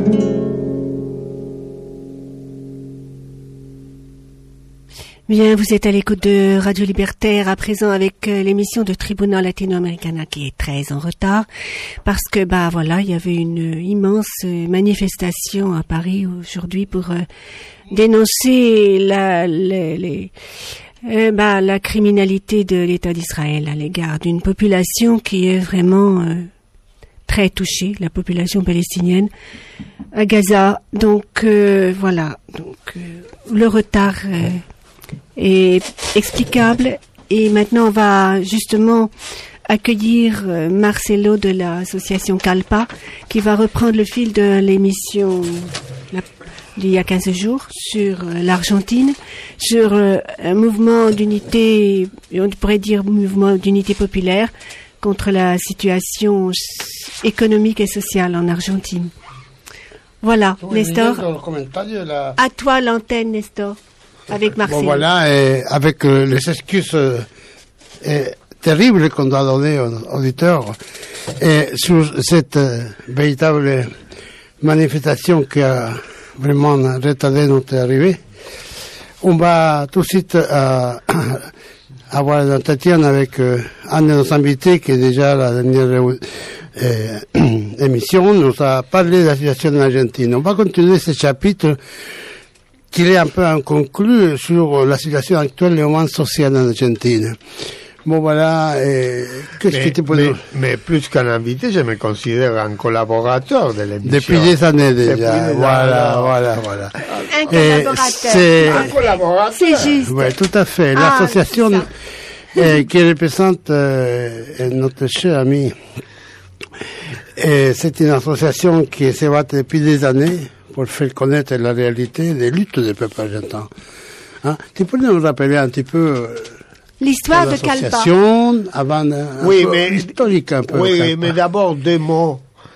Bien, vous êtes à l'écoute de Radio Libertaire, à présent avec l'émission de Tribunal Latino-Americana qui est très en retard parce que voilà, il y avait une immense manifestation à Paris aujourd'hui pour dénoncer la criminalité de l'État d'Israël à l'égard d'une population qui est vraiment très touchée, la population palestinienne à Gaza. Donc voilà, le retard est explicable et maintenant on va justement accueillir Marcelo de l'association Calpa qui va reprendre le fil de l'émission d'il y a 15 jours sur l'Argentine, sur un mouvement d'unité, on pourrait dire mouvement d'unité populaire contre la situation économique et sociale en Argentine. Voilà, Nestor. À toi l'antenne, Nestor. Avec Marcel. Bon, voilà, et avec les excuses terribles qu'on doit donner aux auditeurs et sur cette véritable manifestation qui a vraiment retardé notre arrivée, on va tout de suite avoir un entretien avec un de nos invités qui est déjà la dernière émission, nous a parlé de la situation en Argentine. On va continuer ce chapitre qui est un peu inconclu sur la situation actuelle du moment social en Argentine. Bon, voilà, qu'est-ce que tu peux dire? Mais plus qu'un invité, je me considère un collaborateur de l'émission. Depuis des années déjà. Voilà. Un collaborateur. Un collaborateur. C'est juste. Oui, tout à fait. L'association qui représente notre cher ami, c'est une association qui se bat depuis des années pour faire connaître la réalité des luttes des peuples argentins. Hein? Tu peux nous rappeler un petit peu l'histoire de Calpa. L'association, avant historique un peu. Oui, Calpa. mais d'abord deux mots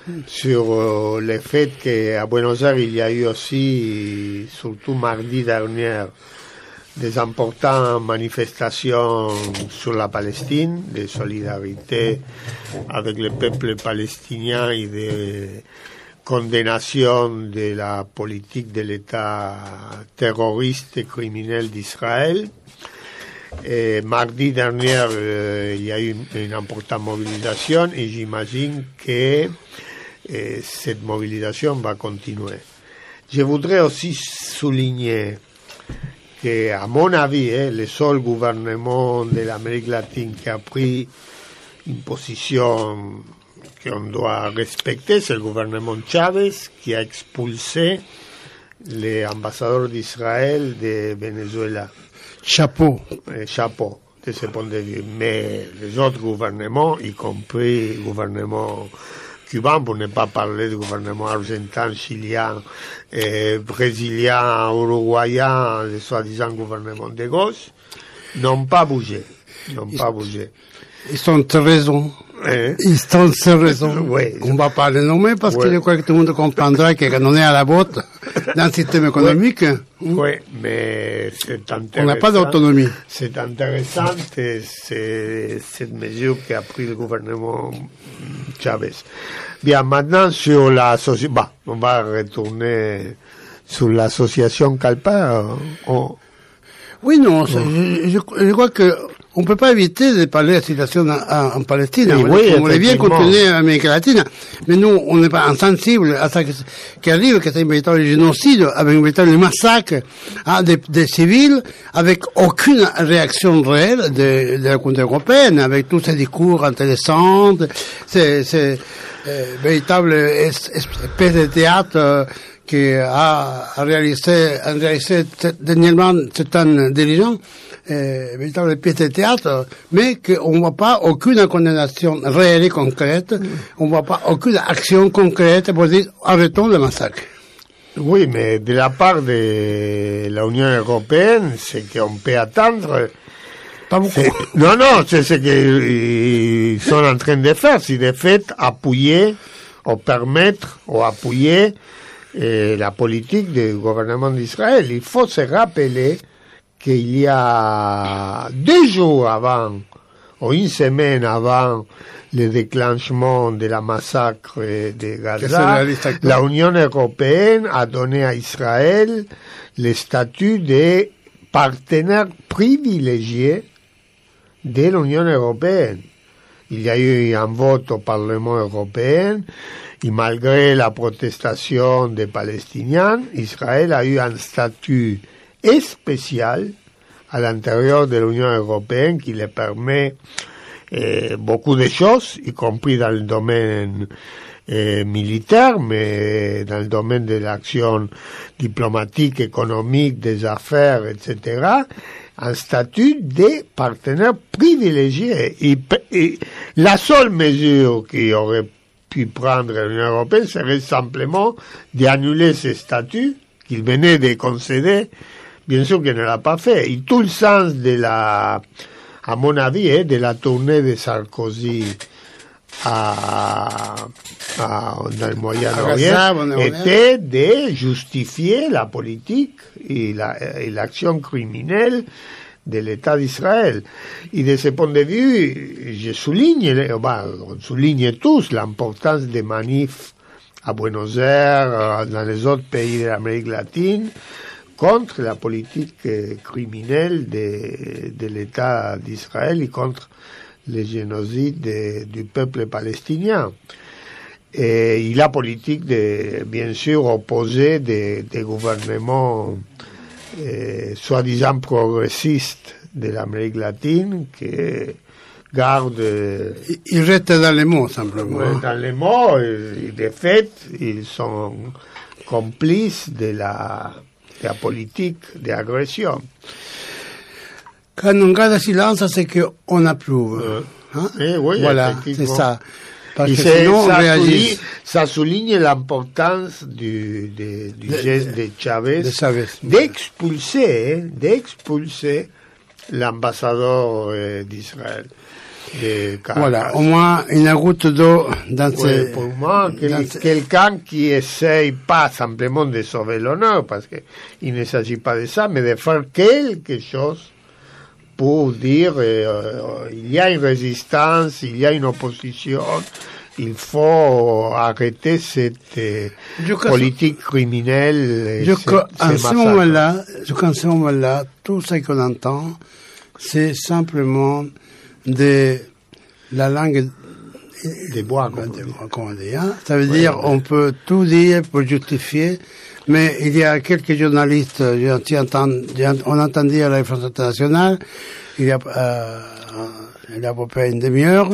sur le fait qu'à Buenos Aires, il y a eu aussi, surtout mardi dernier, des importantes manifestations sur la Palestine, de solidarité avec le peuple palestinien et de condamnation de la politique de l'État terroriste et criminel d'Israël. Et mardi dernier, il y a eu une importante mobilisation et j'imagine que cette mobilisation va continuer. Je voudrais aussi souligner que, à mon avis, le seul gouvernement de l'Amérique latine qui a pris une position qu'on doit respecter, c'est le gouvernement Chavez qui a expulsé l'ambassadeur d'Israël de Venezuela. Chapeau de ce point de vue. Mais les autres gouvernements, y compris le gouvernement cubain, pour ne pas parler du gouvernement argentin, chilien, brésilien, uruguayen, les soi-disant gouvernements de gauche, n'ont pas bougé. Ils ont raison. Ils ont raison. Oui. On ne va pas les nommer parce que je crois que tout le monde comprendra qu'on est à la botte d'un système économique. Oui, mais c'est intéressant. On n'a pas d'autonomie. C'est intéressant, c'est cette mesure qu'a pris le gouvernement Chavez. Bien, maintenant sur l'association, on va retourner sur l'association Calpa. Oui, non, je crois que on peut pas éviter de parler de la situation en Palestine. Oui, on voulait bien continuer en Amérique latine, mais nous, on n'est pas insensible à ça qui arrive, que c'est un véritable génocide, avec un véritable massacre des civils, avec aucune réaction réelle de la communauté européenne, avec tous ces discours intéressants, ces véritables espèces de théâtre qui a réalisé dernièrement certains dirigeants, véritable pièce de théâtre, mais qu'on ne voit pas aucune condamnation réelle et concrète, on ne voit pas aucune action concrète pour dire arrêtons le massacre. Oui, mais de la part de l'Union européenne, c'est qu'on peut attendre. Pas beaucoup. Non, c'est ce qu'ils sont en train de faire, c'est de fait appuyer ou permettre ou appuyer la politique du gouvernement d'Israël. Il faut se rappeler qu'il y a 2 jours avant ou une semaine avant le déclenchement de la massacre de Gaza, l'Union européenne a donné à Israël le statut de partenaire privilégié de l'Union européenne. Il y a eu un vote au Parlement européen et malgré la protestation des Palestiniens, Israël a eu un statut spécial à l'intérieur de l'Union européenne qui lui permet beaucoup de choses, y compris dans le domaine militaire, mais dans le domaine de l'action diplomatique, économique, des affaires, etc., un statut de partenaire privilégié. Et la seule mesure qui aurait pu prendre l'Union européenne serait simplement d'annuler ce statut qu'il venait de concéder. Bien sûr qu'il ne l'a pas fait. Et tout le sens de à mon avis, de la tournée de Sarkozy dans le Moyen-Orient était de justifier la politique et l'action criminelle de l'État d'Israël. Et de ce point de vue, on souligne tous l'importance des manifs à Buenos Aires, dans les autres pays de l'Amérique latine, contre la politique criminelle de l'État d'Israël et contre le génocide du peuple palestinien. Et la politique bien sûr opposée des gouvernements soi-disant progressistes de l'Amérique latine qui gardent... Ils restent dans les mots, simplement. Dans les mots, et de fait, ils sont complices de la politique d'agression. Quand on garde silence, c'est qu'on approuve. Oui, voilà, c'est ça. Parce que sinon, on réagit. Ça souligne l'importance du geste de Chavez d'expulser l'ambassadeur d'Israël. Voilà, au moins une goutte d'eau dans pour moi, quelqu'un qui essaye pas simplement de sauver l'honneur, parce qu'il ne s'agit pas de ça, mais de faire quelque chose pour dire il y a une résistance, il y a une opposition, il faut arrêter cette politique criminelle. En ce moment-là, tout ce qu'on entend, c'est simplement de la langue des bois, comme on dit. Ça veut dire on peut tout dire pour justifier, mais il y a quelques journalistes, on entend dire à la France internationale, il y a à peu près une demi-heure,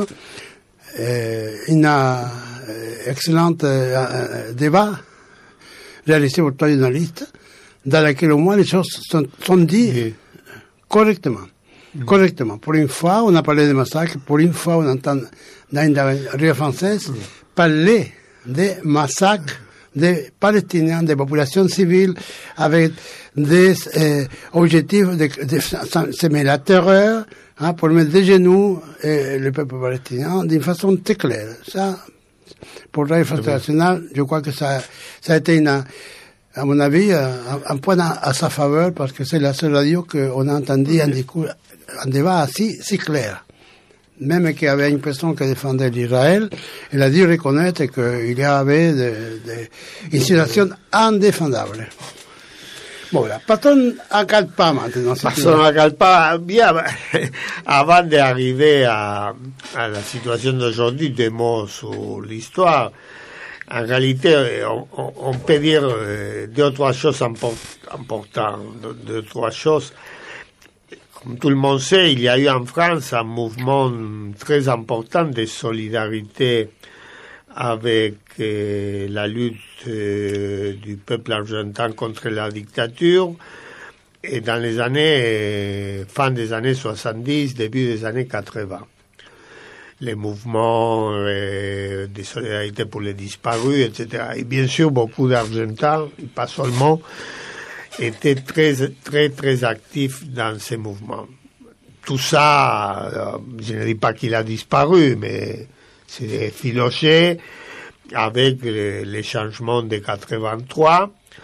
une excellente débat réalisé par trois journalistes, dans lequel au moins les choses sont dites correctement. Correctement. Pour une fois, on a parlé de massacres. Pour une fois, on entend dans la rue française parler des massacres des Palestiniens, des populations civiles, avec des objectifs de semer la terreur, pour mettre des genoux le peuple palestinien d'une façon très claire. Ça, pour la France internationale, je crois que ça a été à mon avis, un point à sa faveur, parce que c'est la seule radio qu'on a entendu un débat si clair. Même qu'il y avait une personne qui défendait l'Israël, elle a dû reconnaître qu'il y avait une situation indéfendable. Bon, là, passons à Calpa maintenant. Passons à Calpa. Bien, avant d'arriver à la situation d'aujourd'hui, des mots sur l'histoire. En réalité, on peut dire deux ou trois choses importantes, deux ou trois choses. Comme tout le monde sait, il y a eu en France un mouvement très important de solidarité avec la lutte du peuple argentin contre la dictature. Et dans les années, fin des années 70, début des années 80. Les mouvements de solidarité pour les disparus, etc. Et bien sûr, beaucoup d'Argentins, pas seulement, étaient très actifs dans ces mouvements. Tout ça, je ne dis pas qu'il a disparu, mais c'est filoché avec les changements de 83.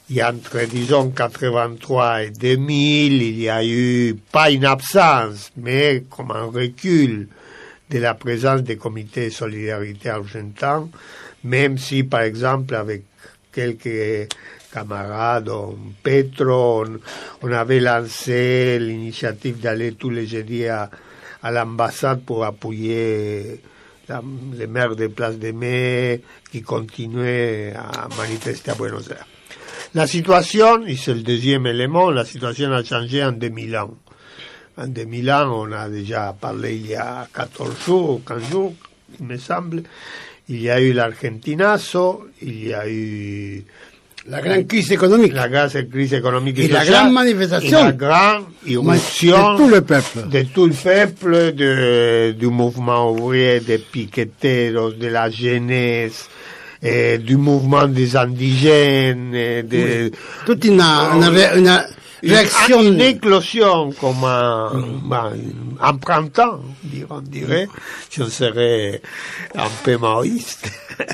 Et entre, disons, 83 et 2000, il y a eu, pas une absence, mais comme un recul de la présence des comités de solidarité argentins, même si, par exemple, avec quelques camarades, Petro, on avait lancé l'initiative d'aller tous les jeudis à l'ambassade pour appuyer les maires des places de mai qui continuaient à manifester à Buenos Aires. La situation, et c'est le deuxième élément, la situation a changé en 2001. En 2001, on a déjà parlé il y a 14 jours, 15 jours, il me semble. Il y a eu l'Argentinazo, il y a eu la grande crise économique. La grande crise économique et la grande manifestation. Et la grande irruption de tout le peuple. De tout le peuple, du mouvement ouvrier, des piqueteros, de la jeunesse, du mouvement des indigènes. Oui. Toute une réaction. Une éclosion comme un printemps, on dirait. Je serais un peu maoïste.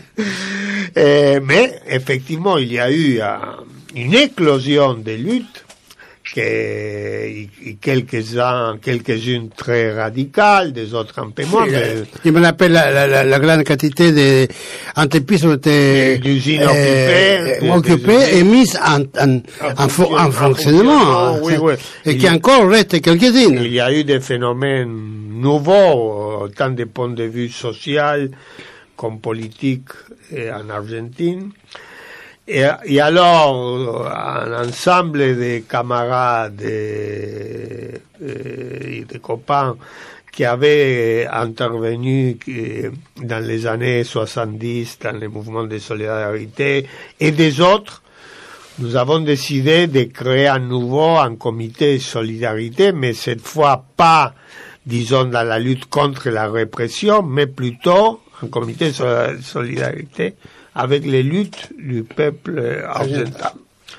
Mais effectivement, il y a eu une éclosion de luttes, quelques-unes très radicales, des autres un peu moins. Je me rappelle la grande quantité d'entreprises ont été occupées et mises en fonctionnement. Et qui encore restent quelques-unes. Il y a eu des phénomènes nouveaux, tant du point de vue social comme politique en Argentine. Et alors, un ensemble de camarades et de copains qui avaient intervenu dans les années 70 dans les mouvements de solidarité et des autres, nous avons décidé de créer à nouveau un comité de solidarité, mais cette fois pas, disons, dans la lutte contre la répression, mais plutôt un comité de solidarité avec les luttes du peuple argentin.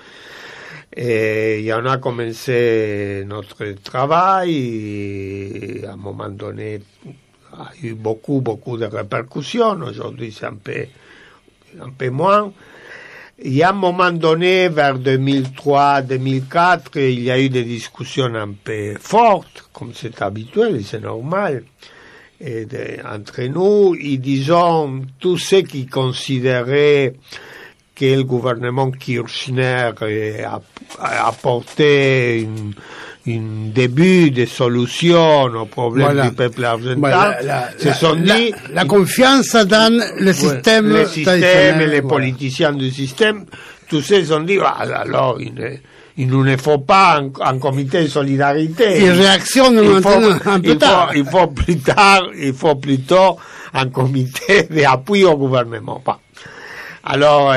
Et on a commencé notre travail, et à un moment donné, il y a eu beaucoup de répercussions. Aujourd'hui, c'est un peu moins. Et à un moment donné, vers 2003-2004, il y a eu des discussions un peu fortes, comme c'est habituel et c'est normal. Entre nous, et disons, tous ceux qui considéraient que le gouvernement Kirchner a apporté un début de solution aux problèmes du peuple argentin, se sont dit... La confiance dans le système et les politiciens du système, tous ceux se sont dit, alors, il ne faut pas un comité de solidarité. Il réactionne maintenant un peu tard. Il faut plutôt un comité d'appui au gouvernement. Alors,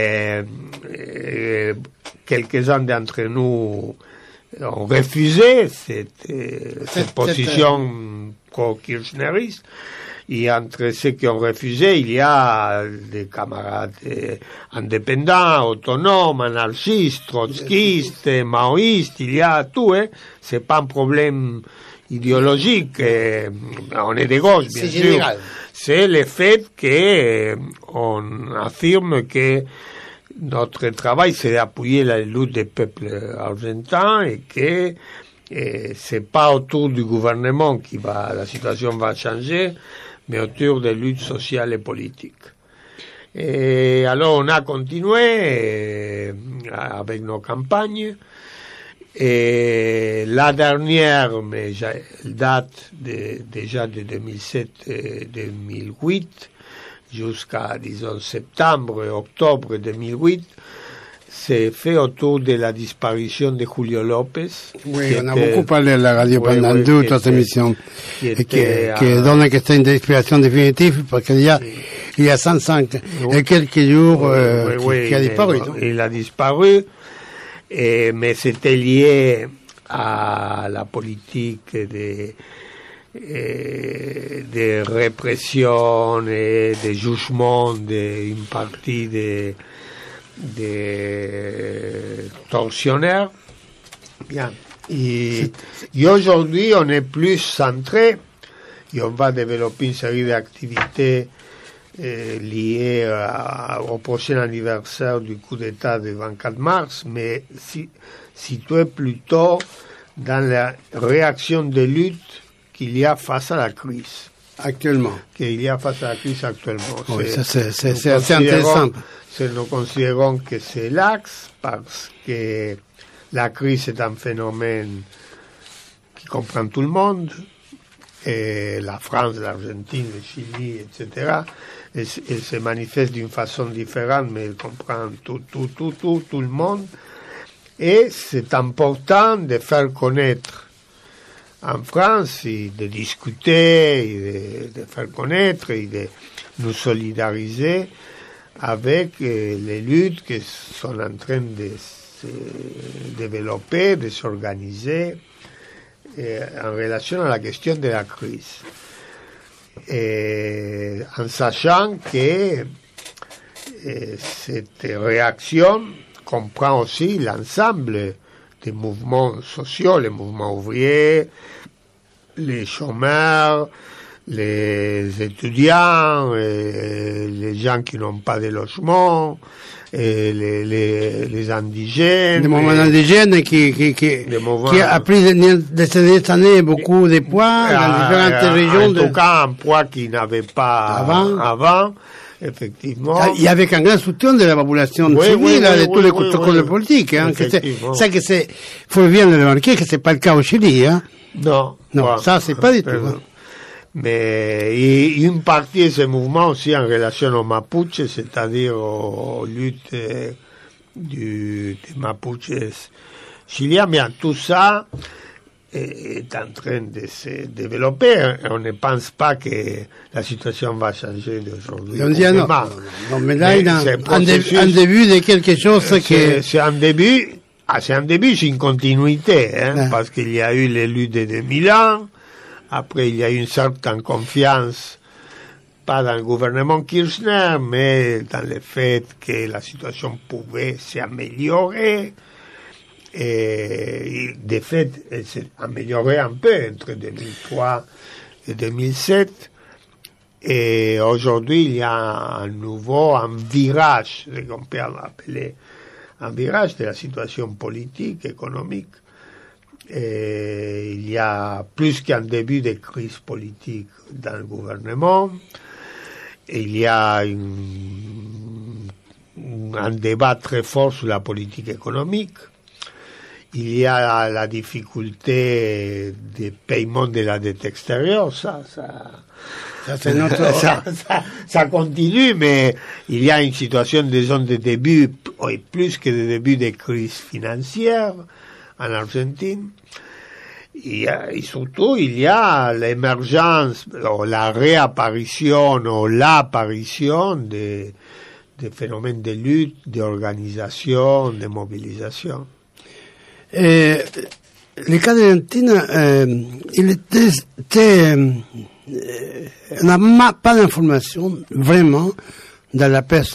quelques-uns d'entre nous ont refusé cette position pro-kirchneriste. Et entre ceux qui ont refusé, il y a des camarades indépendants, autonomes, anarchistes, trotskistes, maoïstes, il y a tout, c'est pas un problème idéologique, on est de gauche, bien sûr. Général. C'est le fait qu'on affirme que notre travail, c'est d'appuyer la lutte des peuples argentins et que c'est pas autour du gouvernement la situation va changer, mais autour des luttes sociales et politiques. Et alors on a continué avec nos campagnes, et la dernière, mais date déjà de 2007 et 2008, jusqu'à, disons, septembre et octobre 2008, c'est fait autour de la disparition de Julio López. Oui, on a beaucoup parlé à la radio pendant deux autres émissions, et qui donne que c'est une disparition définitive, parce qu'il y a 105 et quelques jours qui a disparu. Il a disparu, mais c'était lié à la politique de répression et de jugement d'une partie des tortionnaires. Bien. Et aujourd'hui, on est plus centré et on va développer une série d'activités lié au prochain anniversaire du coup d'État du 24 mars, mais situé plutôt dans la réaction de lutte qu'il y a face à la crise. Actuellement. Qu'il y a face à la crise actuellement. Oui, c'est assez intéressant. Nous considérons que c'est l'axe, parce que la crise est un phénomène qui comprend tout le monde, et la France, l'Argentine, le Chili, etc. Elle se manifeste d'une façon différente, mais elle comprend tout le monde. Et c'est important de faire connaître en France, et de discuter, et de faire connaître, et de nous solidariser avec les luttes qui sont en train de se développer, de s'organiser en relation à la question de la crise. Et en sachant que cette réaction comprend aussi l'ensemble des mouvements sociaux, les mouvements ouvriers, les chômeurs, les étudiants, les gens qui n'ont pas de logement, et les indigènes. Les mouvements indigènes qui a pris de ces dernières années beaucoup de poids dans différentes régions. En tout cas, un poids qu'ils n'avaient pas avant. Effectivement. Il y avait un grand soutien de la population civile, de tous les contrôles politiques. Ça que c'est, faut bien le remarquer que c'est pas le cas au Chili, hein. Non, ça c'est pas du tout. Hein. Mais une partie de ce mouvement aussi en relation aux Mapuches, c'est-à-dire aux luttes des Mapuches chiliens, mais tout ça est en train de se développer. On ne pense pas que la situation va changer d'aujourd'hui. On dit non, mais là, il y a un début de quelque chose que... C'est un début, c'est une continuité, parce qu'il y a eu les luttes de 2000 ans, après il y a eu une certaine confiance, pas dans le gouvernement Kirchner, mais dans le fait que la situation pouvait s'améliorer. Et de fait, elle s'est améliorée un peu entre 2003 et 2007. Et aujourd'hui, il y a un virage, ce qu'on peut appeler un virage de la situation politique, économique. Et il y a plus qu'un début de crise politique dans le gouvernement. Et il y a un débat très fort sur la politique économique. Il y a la difficulté des paiements de la dette extérieure, ça continue, mais il y a une situation disons de début, et plus que de début de crise financière en Argentine. Et surtout, il y a l'émergence, ou la réapparition, ou l'apparition des phénomènes de lutte, d'organisation, de mobilisation. Le cas d'Argentine, on n'a pas d'informations vraiment dans la presse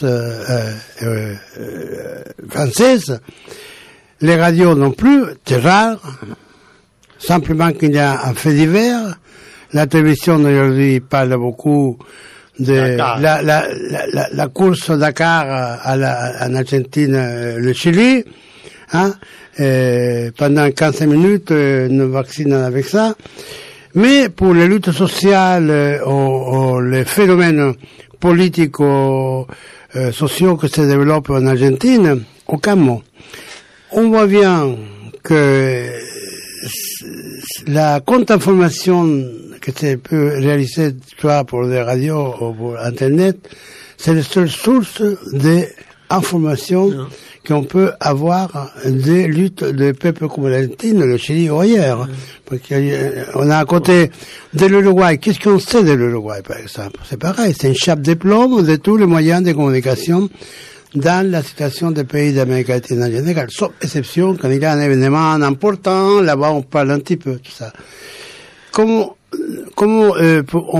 française, les radios non plus, c'est rare, simplement qu'il y a un fait divers. La télévision d'aujourd'hui parle beaucoup de la course Dakar en Argentine, le Chili, hein. Pendant 15 minutes, nous vaccinons avec ça. Mais pour les luttes sociales ou les phénomènes politiques sociaux qui se développent en Argentine, aucun mot. On voit bien que la contre-information que tu peux réaliser, soit pour des radios ou pour Internet, c'est la seule source d'information qu'on peut avoir des luttes de peuples comme l'Argentine, le Chili ou ailleurs. Parce qu'on a à côté de l'Uruguay. Qu'est-ce qu'on sait de l'Uruguay, par exemple? C'est pareil, c'est une chape de plomb de tous les moyens de communication dans la situation des pays d'Amérique latine en général. Sauf exception, quand il y a un événement important, là-bas on parle un petit peu, tout ça. Comment on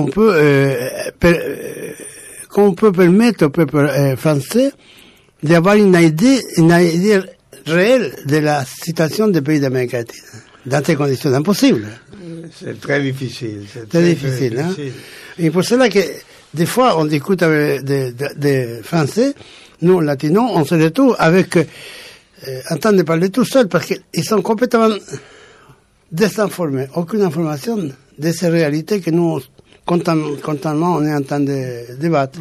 peut permettre au peuple français d'avoir une idée réelle de la situation des pays d'Amérique latine, dans ces conditions impossibles. C'est très difficile. C'est très difficile, hein. Et pour cela que des fois, on écoute avec des Français, nous, latinos, on se retrouve avec, en train de parler tout seul parce qu'ils sont complètement désinformés. Aucune information de ces réalités que nous, constamment, on est en train de débattre.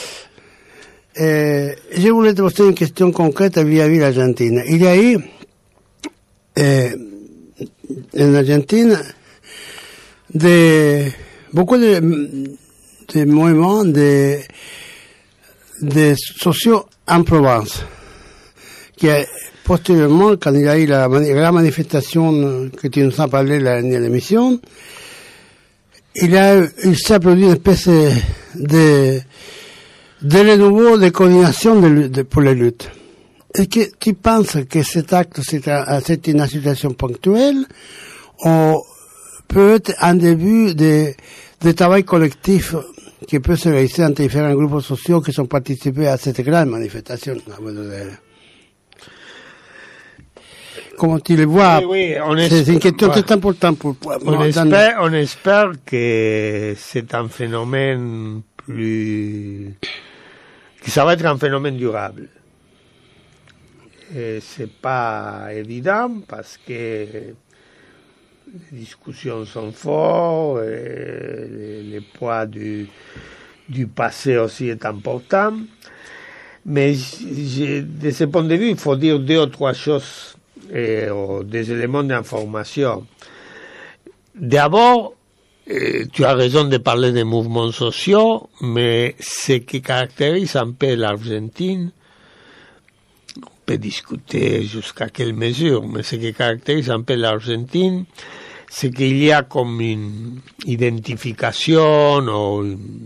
Je voulais te poser une question concrète vis-à-vis de l'Argentine. Il y a eu, en Argentine, beaucoup de mouvements de sociaux en Provence, qui a posteriorement, quand il y a eu la manifestation que tu nous as parlé la dernière émission, il s'est produit une espèce de renouveau de coordination pour la lutte. Est-ce que tu penses que cet acte, c'est une situation ponctuelle, ou peut-être un début de travail collectif qui peut se réaliser entre différents groupes sociaux qui ont participé à cette grande manifestation à Buenos Aires? Comment tu le vois? Oui, c'est une question très importante pour on espère que c'est un phénomène que ça va être un phénomène durable. Et c'est pas évident parce que les discussions sont fortes, et le poids du passé aussi est important. Mais de ce point de vue, il faut dire 2 ou 3 choses, des éléments d'information. D'abord, tu as raison de parler des mouvements sociaux, mais ce qui caractérise un peu l'Argentine, on peut discuter jusqu'à quelle mesure, mais ce qui caractérise un peu l'Argentine, c'est qu'il y a comme une identification ou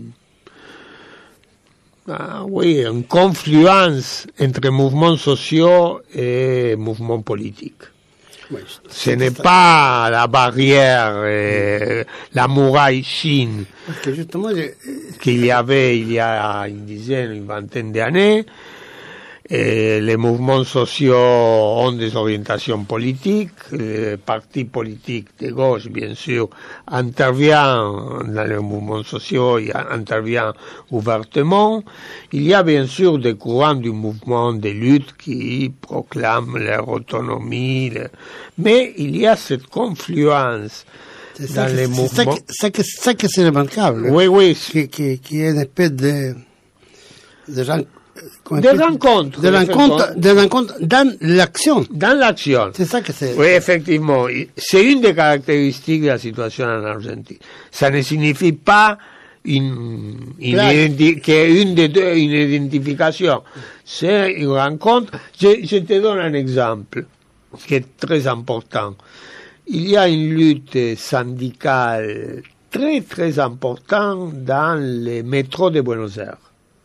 une confluence entre mouvements sociaux et mouvements politiques. Oui, ce n'est pas la barrière, la muraille Chine qu'il y avait il y a une dizaine, une vingtaine d'années. Et les mouvements sociaux ont des orientations politiques, les partis politiques de gauche, bien sûr, interviennent dans les mouvements sociaux, interviennent ouvertement. Il y a bien sûr des courants du mouvement de lutte qui proclament leur autonomie, mais il y a cette confluence dans les mouvements. C'est ça que c'est remarquable. Oui, oui. Qui est une espèce de des rencontres dans l'action. Dans l'action. C'est ça que c'est. Oui, effectivement. C'est une des caractéristiques de la situation en Argentine. Ça ne signifie pas une identification. C'est une rencontre. Je te donne un exemple qui est très important. Il y a une lutte syndicale très, très importante dans les métros de Buenos Aires.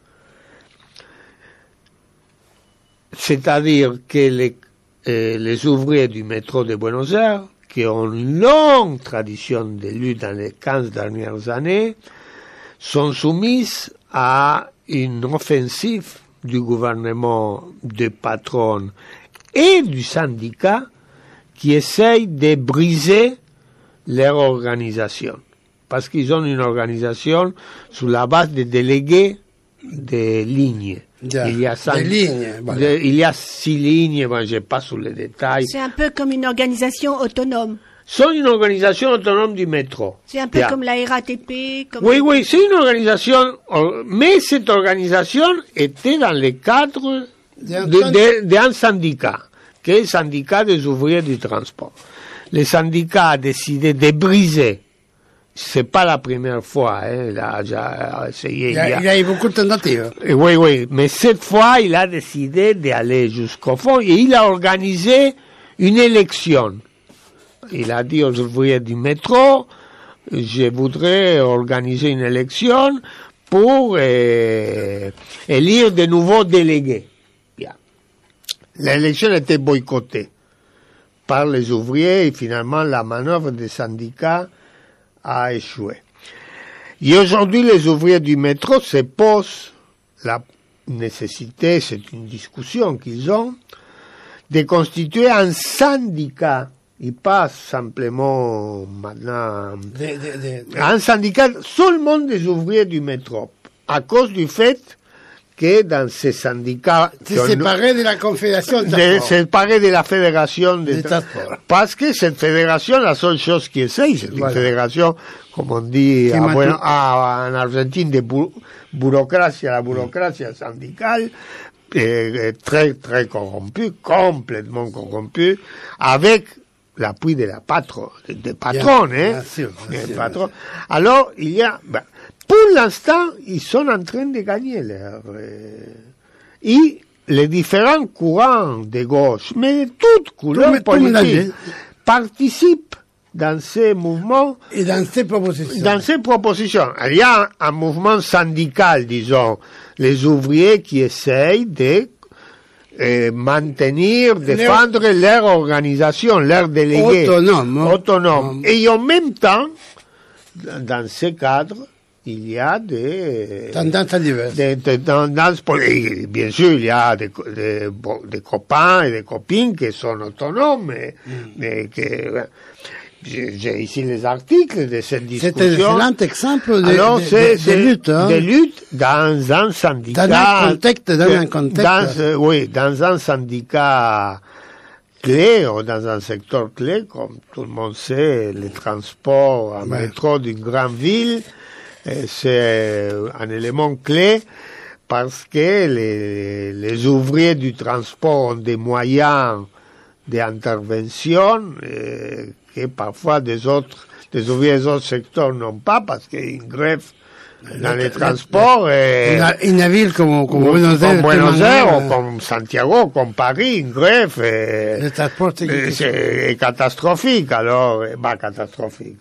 C'est-à-dire que les ouvriers du métro de Buenos Aires, qui ont une longue tradition de lutte dans les 15 dernières années, sont soumis à une offensive du gouvernement, des patrons et du syndicat qui essayent de briser leur organisation. Parce qu'ils ont une organisation sur la base des délégués des lignes. Il y a 6 lignes, je n'ai pas sur les détails. C'est un peu comme une organisation autonome. C'est une organisation autonome du métro. C'est un peu comme la RATP. Oui, c'est une organisation, mais cette organisation était dans le cadre d'un syndicat, qui est le syndicat des ouvriers du transport. Le syndicat a décidé de briser. C'est pas la première fois, il a déjà essayé. Il y a eu beaucoup de tentatives. Oui, mais cette fois, il a décidé d'aller jusqu'au fond et il a organisé une élection. Il a dit aux ouvriers du métro, je voudrais organiser une élection pour élire de nouveaux délégués. Bien. L'élection était boycottée par les ouvriers et finalement la manœuvre des syndicats a échoué. Et aujourd'hui, les ouvriers du métro se posent la nécessité, c'est une discussion qu'ils ont, de constituer un syndicat, et pas simplement maintenant un syndicat seulement des ouvriers du métro. à cause du fait que dans ces syndicats... C'est séparé de la Confédération de transport. Séparé de la Fédération de transport. Parce que cette fédération, la seule chose qui essaye, c'est une fédération, comme on dit en Argentine, de bureaucratie, la bureaucratie syndicale, très, très corrompue, complètement corrompue, avec l'appui de la des patrons, bien sûr. Alors, il y a... pour l'instant, ils sont en train de gagner et les différents courants de gauche, mais toutes couleurs politiques, participent dans ces mouvements et dans ces propositions. Il y a un mouvement syndical, disons, les ouvriers qui essayent de défendre leur organisation, leurs délégués autonomes. Et en même temps, dans ce cadre, il y a des tendances diverses. Bien sûr, il y a des copains et des copines qui sont autonomes, mais que... J'ai ici les articles de cette discussion. C'est un excellent exemple de lutte. De lutte dans un syndicat. Dans un contexte. Dans un syndicat clé ou dans un secteur clé, comme tout le monde sait, les transports en métro d'une grande ville, c'est un élément clé parce que les ouvriers du transport ont des moyens d'intervention que parfois des ouvriers des autres secteurs n'ont pas parce qu'une grève dans les transports une ville comme Buenos Aires ou comme Santiago, comme Paris, une grève c'est catastrophique. Alors, pas catastrophique,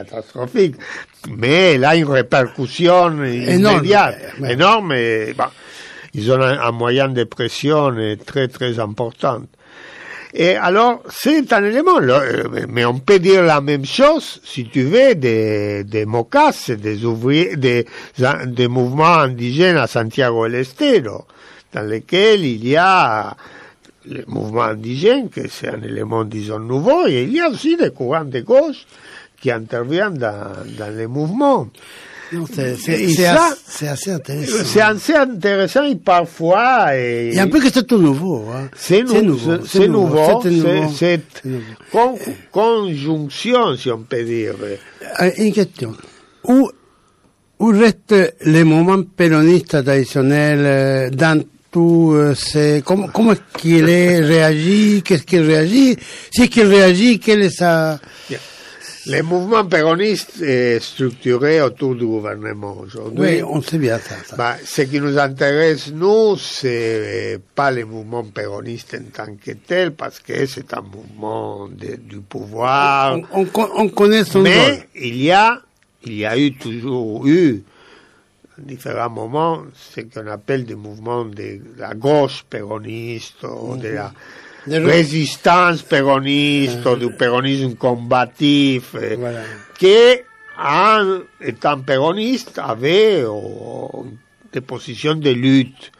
mais elle a une répercussion immédiate, énorme. Et, ils ont un moyen de pression très très important. Et alors, c'est un élément, mais on peut dire la même chose, si tu veux, des mocas, des ouvriers, des mouvements indigènes à Santiago del Estero, dans lesquels il y a le mouvement indigène, que c'est un élément, disons, nouveau, et il y a aussi des courants de gauche qui interviennent dans les mouvements. C'est assez intéressant. C'est assez intéressant et parfois... Il y a un peu que c'est tout nouveau. Hein. C'est nouveau. Cette conjonction, si on peut dire. Une question. Où restent les mouvements péronistes traditionnels dans tout comment est-ce qu'il réagit? Qu'est-ce qu'il réagit? Si qu'il réagit, quelle est sa... Les mouvements péronistes est structuré autour du gouvernement aujourd'hui. Oui, on sait bien ça. Ce qui nous intéresse, nous, c'est pas les mouvements péronistes en tant que tels, parce que c'est un mouvement du pouvoir. On connaît son rôle. Mais il y a toujours eu, à différents moments, ce qu'on appelle des mouvements de la gauche péroniste, ou de la résistance péroniste, ou du péronisme combatif, qui, étant péroniste, avait des positions de lutte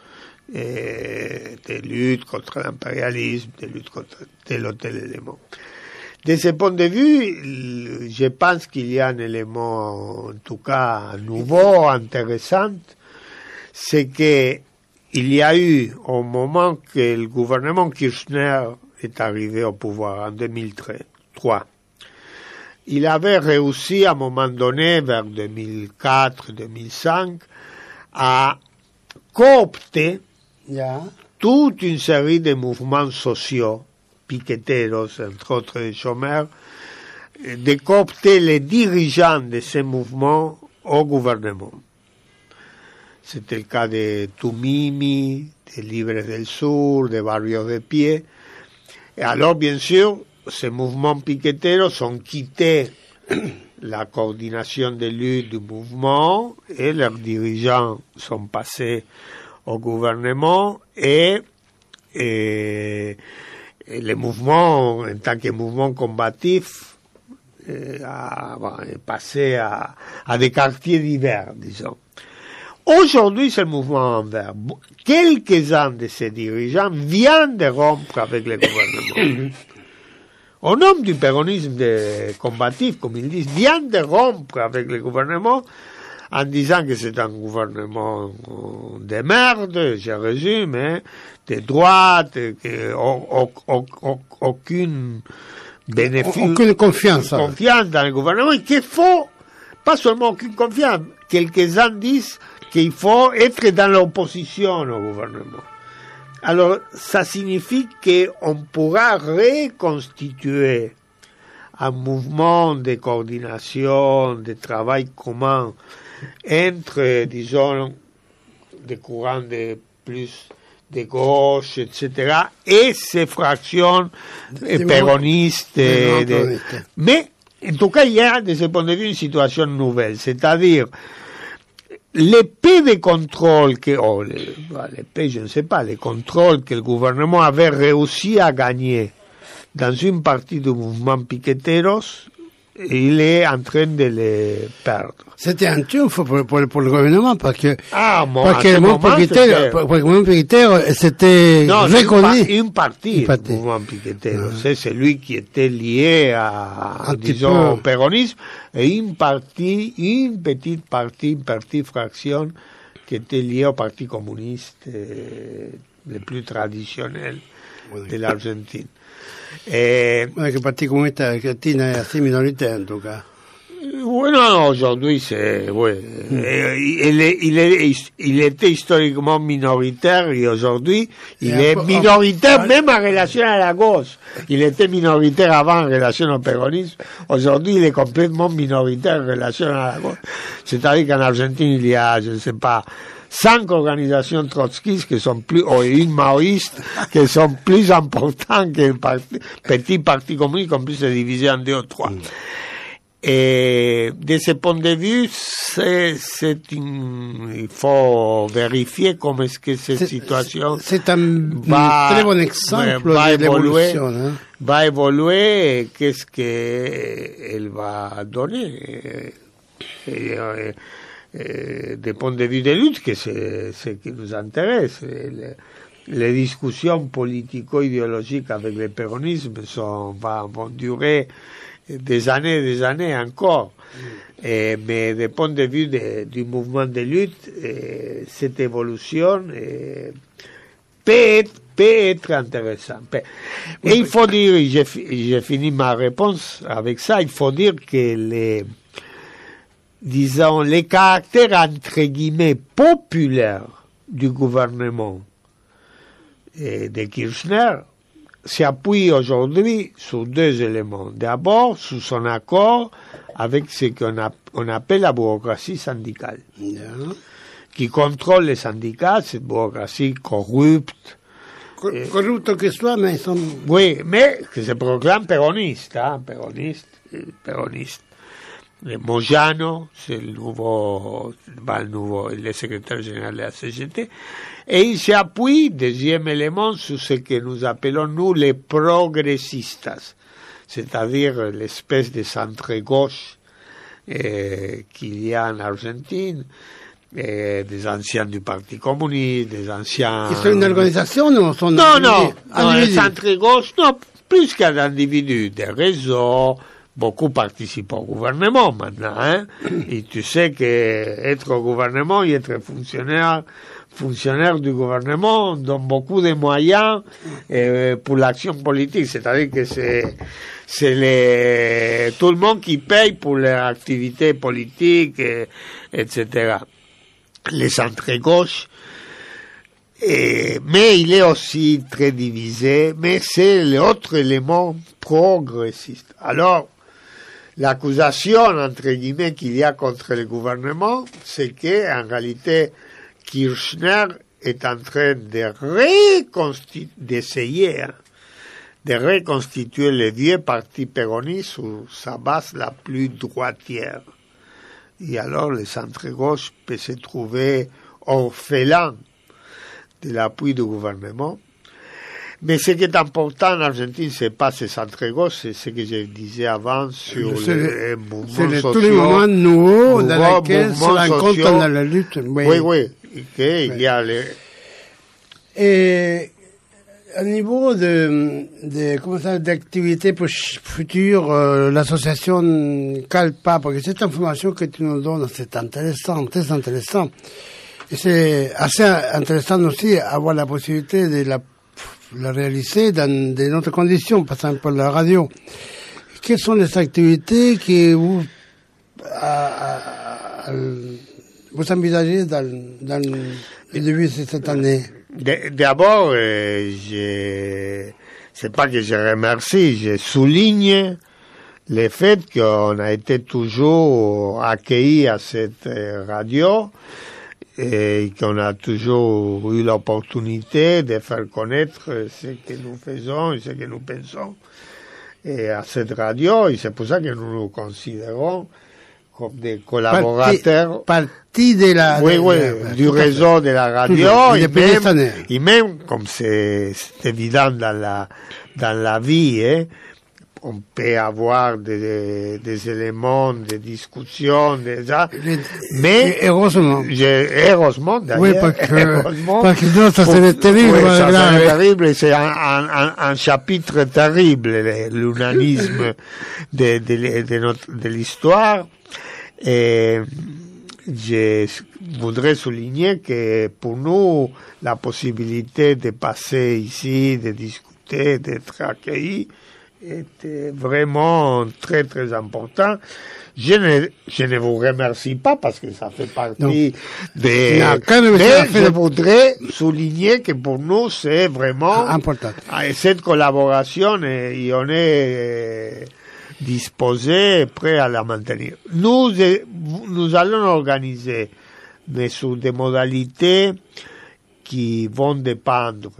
contre l'impérialisme, de lutte contre tel ou tel élément. De ce point de vue, je pense qu'il y a un élément, en tout cas, nouveau, intéressant, c'est que il y a eu, au moment que le gouvernement Kirchner est arrivé au pouvoir, en 2003, il avait réussi à un moment donné, vers 2004-2005, à coopter toute une série de mouvements sociaux, piqueteros, entre autres les chômeurs, de coopter les dirigeants de ces mouvements au gouvernement. C'était le cas de Tumimi, de Libres del Sur, de Barrios de Pie. Et alors, bien sûr, ces mouvements piqueteros ont quitté la coordination de lutte du mouvement et leurs dirigeants sont passés au gouvernement et le mouvement, en tant que mouvement combatif, est passé à des quartiers divers, disons. Aujourd'hui, c'est le mouvement envers. Quelques-uns de ces dirigeants viennent de rompre avec le gouvernement. Au nom du péronisme combatif, comme ils disent, viennent de rompre avec le gouvernement en disant que c'est un gouvernement de merde, je résume, hein, de droite, aucune bénéfice, aucune confiance dans le gouvernement, et qu'il faut, pas seulement aucune confiance, quelques-uns disent qu'il faut être dans l'opposition au gouvernement. Alors, ça signifie qu'on pourra reconstituer un mouvement de coordination, de travail commun entre, disons, des courants de plus de gauche, etc., et ces fractions péronistes. Mais, en tout cas, il y a, de ce point de vue, une situation nouvelle, c'est-à-dire l'épée de contrôle l'épée, je ne sais pas, les contrôles que le gouvernement avait réussi à gagner dans une partie du mouvement piqueteros, il est en train de les perdre. C'était un triomphe pour le gouvernement parce que le mouvement piquetero c'était reconnu. Une partie du mouvement piquetero, c'est celui qui était lié disons, au péronisme, et une petite fraction qui était liée au Parti communiste, le plus traditionnel de l'Argentine. Le Parti communiste argentin est assez minoritaire en tout cas. Oui, non, aujourd'hui, il était historiquement minoritaire et aujourd'hui, il est minoritaire même en relation à la gauche. Il était minoritaire avant en relation au péronisme. Aujourd'hui, il est complètement minoritaire en relation à la gauche. C'est-à-dire qu'en Argentine, il y a, je ne sais pas, 5 organisations trotskistes qui sont une maoïste, qui sont plus importantes que le petit parti communiste qu'on puisse se diviser en 2 ou 3. Et de ce point de vue, il faut vérifier comment est-ce que cette situation c'est un très bon exemple de l'évolution. Va évoluer et qu'est-ce qu'elle va donner. Des points de vue de lutte, que c'est ce qui nous intéresse. Les discussions politico-idéologiques avec le péronisme vont durer des années encore. Mais du point de vue du mouvement de lutte, cette évolution peut être intéressante. Et il faut dire, j'ai fini ma réponse avec ça, il faut dire que les caractères entre guillemets populaires du gouvernement de Kirchner s'appuie aujourd'hui sur 2 éléments. D'abord, sur son accord avec ce qu'on appelle la bureaucratie syndicale, qui contrôle les syndicats, cette bureaucratie corrupte. Corrupte que soit, mais ils sont... Oui, mais que se proclame péroniste. Moyano, c'est le secrétaire général de la CGT, et il s'appuie, deuxième élément, sur ce que nous appelons, nous, les progressistes, c'est-à-dire l'espèce de centre-gauche qu'il y a en Argentine, des anciens du Parti communiste, des anciens... Ils sont une organisation ou sont Non, les centre-gauche, non, plus qu'un individu, des réseaux. Beaucoup participent au gouvernement maintenant, hein. Et tu sais que être au gouvernement et être fonctionnaire du gouvernement donne beaucoup de moyens pour l'action politique. C'est-à-dire que c'est tout le monde qui paye pour leur activité politique, etc. Les centres-gauche. Mais il est aussi très divisé, mais c'est l'autre élément progressiste. Alors, l'accusation, entre guillemets, qu'il y a contre le gouvernement, c'est qu'en réalité, Kirchner est en train d'essayer de reconstituer le vieux parti péroniste sur sa base la plus droitière. Et alors, le centre-gauche peut se trouver orphelin de l'appui du gouvernement. Mais ce qui est important en Argentine, c'est pas ce centre-gauche, c'est ce que je disais avant sur les mouvements sociaux. Tous les moments nouveaux dans lesquels se rencontrent dans la lutte. Oui. Il y a Et Au niveau d'activités futures, l'association CALPA, parce que cette information que tu nous donnes, c'est intéressant, très intéressant. Et c'est assez intéressant aussi avoir la possibilité de la réaliser dans d'autres conditions, par exemple la radio. Quelles sont les activités que vous envisagez dans le début de cette année? D'abord, c'est pas que je remercie, je souligne le fait qu'on a été toujours accueillis à cette radio et qu'on a toujours eu l'opportunité de faire connaître ce que nous faisons et ce que nous pensons et à cette radio, et c'est pour ça que nous nous considérons comme des collaborateurs. Partie de la... Oui, du réseau de la radio, et même, comme c'est évident dans la vie, hein, on peut avoir des éléments de discussion, mais heureusement. Heureusement, d'ailleurs. Oui, parce que sinon, ça serait terrible. Oui, ça serait terrible, c'est un chapitre terrible, l'unanisme de l'histoire. Et je voudrais souligner que pour nous, la possibilité de passer ici, de discuter, d'être accueillis, était vraiment très très important. Je ne vous remercie pas parce que ça fait partie mais je voudrais souligner que pour nous c'est vraiment important. Cette collaboration et on est disposé, prêt à la maintenir. Nous allons organiser, mais sous des modalités qui vont dépendre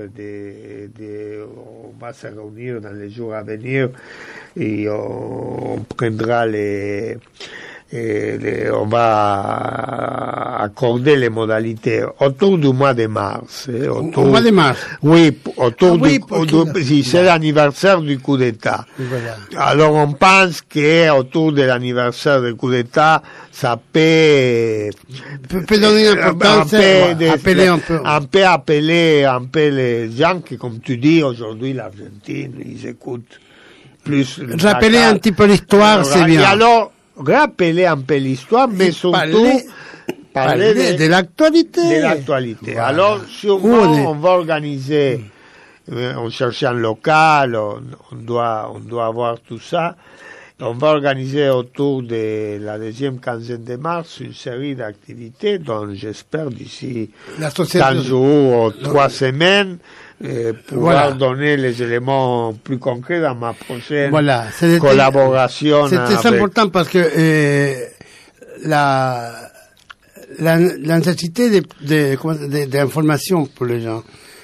on va se réunir dans les jours à venir et on prendra on va accorder les modalités autour du mois de mars. Au mois de mars? Oui, c'est l'anniversaire du coup d'État. Voilà. Alors on pense qu'autour de l'anniversaire du coup d'État, ça peut donner une importance, appeler un peu les gens qui, comme tu dis, aujourd'hui l'Argentine, ils écoutent plus. Rappeler un petit peu l'histoire, c'est bien. Et alors, rappeler un peu l'histoire, mais surtout parler de l'actualité. De l'actualité. Voilà. Alors, sûrement, on va organiser, on cherche un local, on doit avoir tout ça. On va organiser autour de la deuxième quinzaine de mars une série d'activités dont j'espère d'ici 15 jours ou 3 semaines pouvoir donner les éléments plus concrets dans ma prochaine collaboration. C'est très important parce que la nécessité d'information pour les gens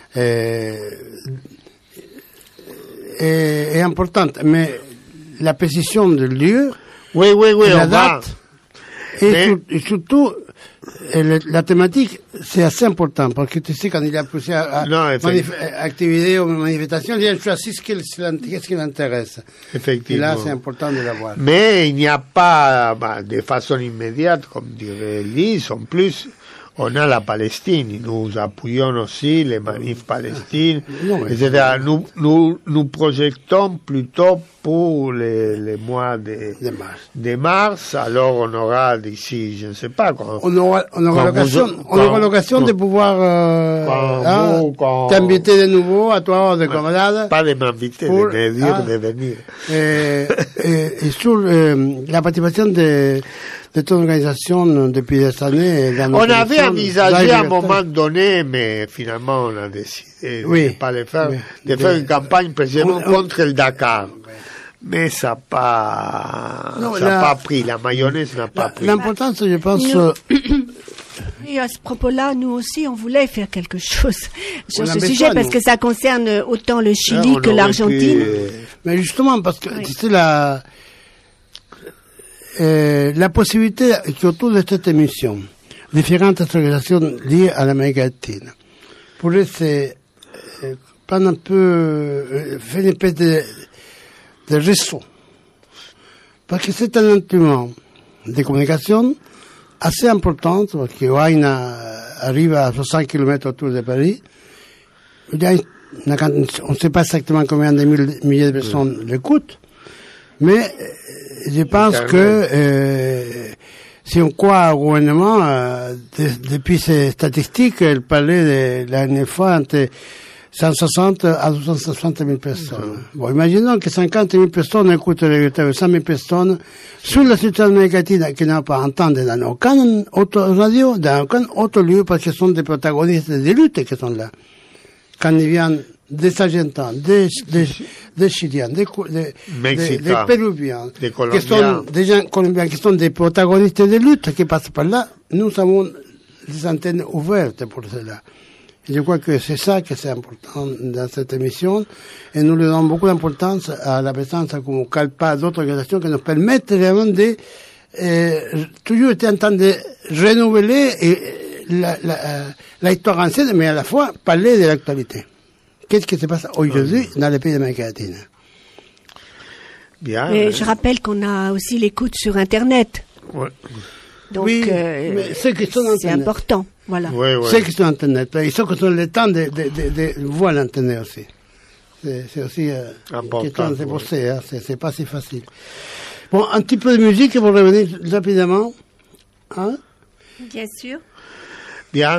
est importante, mais la précision du lieu, la date, et surtout la thématique, c'est assez important, parce que tu sais, quand il y a plusieurs activités ou manifestations, il y a choisi qu'est-ce qui l'intéresse. Effectivement. Et là, c'est important de l'avoir. Mais il n'y a pas, de façon immédiate, comme dirait Lise, en plus, on a la Palestine, nous appuyons aussi les manifs palestines, etc. Nous projetons plutôt pour les mois de mars, alors on aura d'ici, je ne sais pas quand. On aura l'occasion de pouvoir t'inviter de nouveau à toi de camarades. Pas de m'inviter, de me dire de venir. Et sur la participation de ton organisation depuis des années. On avait envisagé à un moment donné, mais finalement on a décidé de ne pas le faire, de faire une campagne précisément contre le Dakar. Mais ça n'a pas pris, la mayonnaise n'a pas pris. L'importance, je pense... Et à ce propos-là, nous aussi, on voulait faire quelque chose sur ce sujet, parce que ça concerne autant le Chili que l'Argentine. Mais justement, parce que c'est la possibilité qu'autour de cette émission, différentes organisations liées à l'Amérique latine pourraient prendre un peu, faire une espèce de réseau. Parce que c'est un instrument de communication assez important, parce que Huayna arrive à 60 km autour de Paris. Il y a on ne sait pas exactement combien de milliers de personnes l'écoutent, mais je pense que si on croit au gouvernement, depuis ces statistiques, elle parlait la dernière fois entre 160 à 260 000 personnes. Bon, imaginons que 50 000 personnes écoutent les résultats de 100 000 personnes sur la situation négative qui n'ont pas entendu dans aucune autre radio, dans aucun autre lieu, parce que ce sont des protagonistes des luttes qui sont là. Quand ils viennent des Argentins, des Chiliens, des Péruviens, des qui sont des gens colombiens, qui sont des protagonistes des luttes qui passent par là, nous avons des antennes ouvertes pour cela. Et je crois que c'est ça qui est important dans cette émission, et nous lui donnons beaucoup d'importance à la présence comme CALPA, d'autres organisations qui nous permettent vraiment de toujours être en train de renouveler l'histoire ancienne, mais à la fois parler de l'actualité. Qu'est-ce qui se passe aujourd'hui dans les pays d'Amérique latine? Bien. Mais je rappelle qu'on a aussi l'écoute sur Internet. Ouais. Donc, oui, mais ceux qui sont c'est important. Voilà. Ouais, ouais. Ceux qui sont Internet, ils sont qui ont le temps de voir l'Internet aussi. C'est aussi question de se poser, hein, c'est pas si facile. Bon, un petit peu de musique pour revenir rapidement. Hein? Bien sûr. Bien,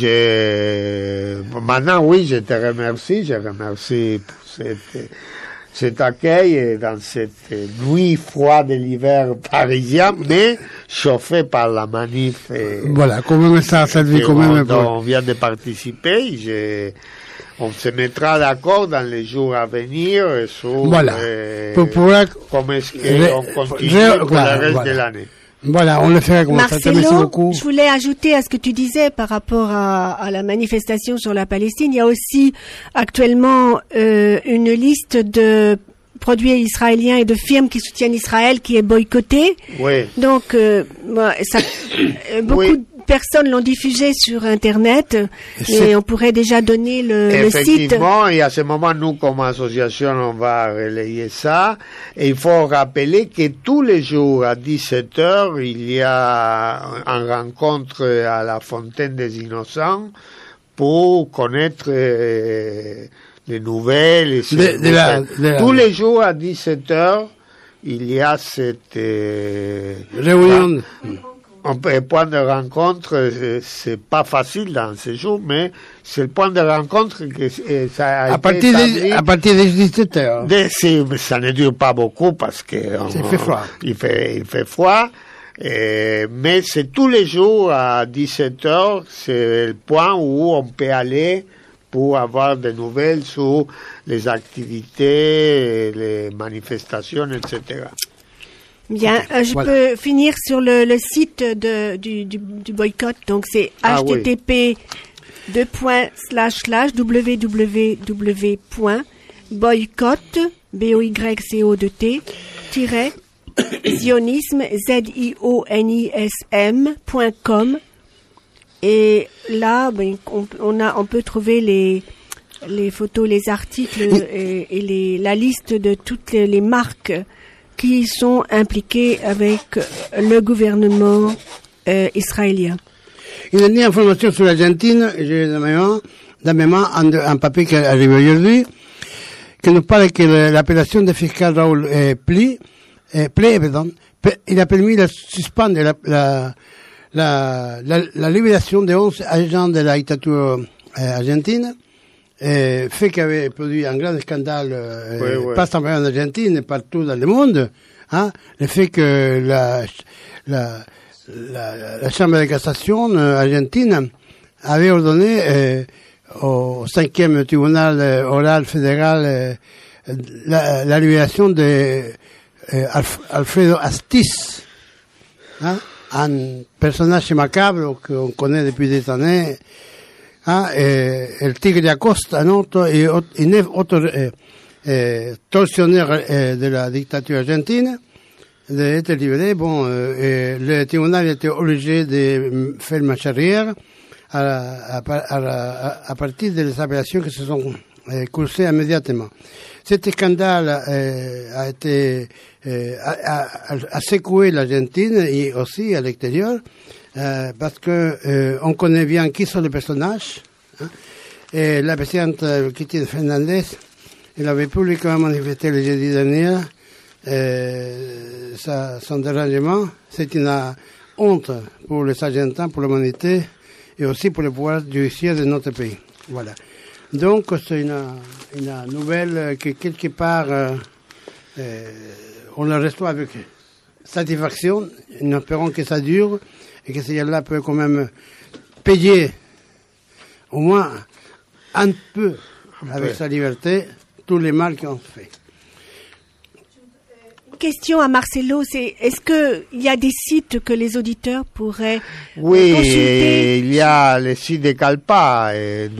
maintenant, oui, je te remercie. Je remercie pour cet accueil dans cette nuit froide de l'hiver parisien, mais chauffé par la manif. Voilà, comment ça a servi quand même. On vient de participer. On se mettra d'accord dans les jours à venir sur voilà. comment est-ce qu'on continue pour le reste de l'année. Voilà, on le fera comme ça. Merci beaucoup. Je voulais ajouter à ce que tu disais par rapport à la manifestation sur la Palestine. Il y a aussi actuellement une liste de produits israéliens et de firmes qui soutiennent Israël qui est boycottée. Oui. Donc, beaucoup de personnes l'ont diffusé sur Internet et on pourrait déjà donner le site. Effectivement, et à ce moment, nous, comme association, on va relayer ça. Et il faut rappeler que tous les jours, à 17h, il y a une rencontre à la Fontaine des Innocents pour connaître les nouvelles. Tous les jours, à 17h, il y a cette réunion. Un point de rencontre, c'est pas facile dans ces jours, mais c'est le point de rencontre que ça a à partir des 17 heures. Ça ne dure pas beaucoup parce que il fait froid. Il fait froid, mais c'est tous les jours à 17 heures, c'est le point où on peut aller pour avoir des nouvelles sur les activités, les manifestations, etc. Bien, je peux finir sur le site du boycott. Donc c'est http://www.boycott zionisme zionism.com et là on peut trouver les photos, les articles et la liste de toutes les marques qui sont impliqués avec le gouvernement israélien. Il y a une information sur l'Argentine, j'ai dans mes mains un papier qui est arrivé aujourd'hui, qui nous parle que l'appellation de fiscal Raoul Pley, il a permis de suspendre la libération de 11 agents de la dictature argentine, fait qu'il avait produit un grand scandale, pas seulement en Argentine, mais partout dans le monde, hein, le fait que la Chambre de cassation argentine avait ordonné au 5e tribunal oral fédéral la libération de Alfredo Astiz, hein, un personnage macabre qu'on connaît depuis des années, hein, el Tigre Acosta, un autre, et 9 autres tortionnaires de la dictature argentine d'être libérés. Bon, le tribunal était obligé de faire marche arrière à partir des appellations qui se sont cursées immédiatement. Cet scandale a secoué l'Argentine et aussi à l'extérieur, parce que on connaît bien qui sont les personnages, hein, Et la présidente Cristina Fernandez, elle avait publiquement manifesté le jeudi dernier son dérangement. C'est une honte pour les Argentins, pour l'humanité et aussi pour le pouvoir judiciaire de notre pays. Voilà. Donc c'est une nouvelle que quelque part on la reçoit avec satisfaction. Nous espérons que ça dure et que celle-là peut quand même payer au moins un peu avec sa liberté tous les mal qu'on fait. Question à Marcelo, c'est est-ce qu'il y a des sites que les auditeurs pourraient Oui, consulter? il y a le site de Calpa,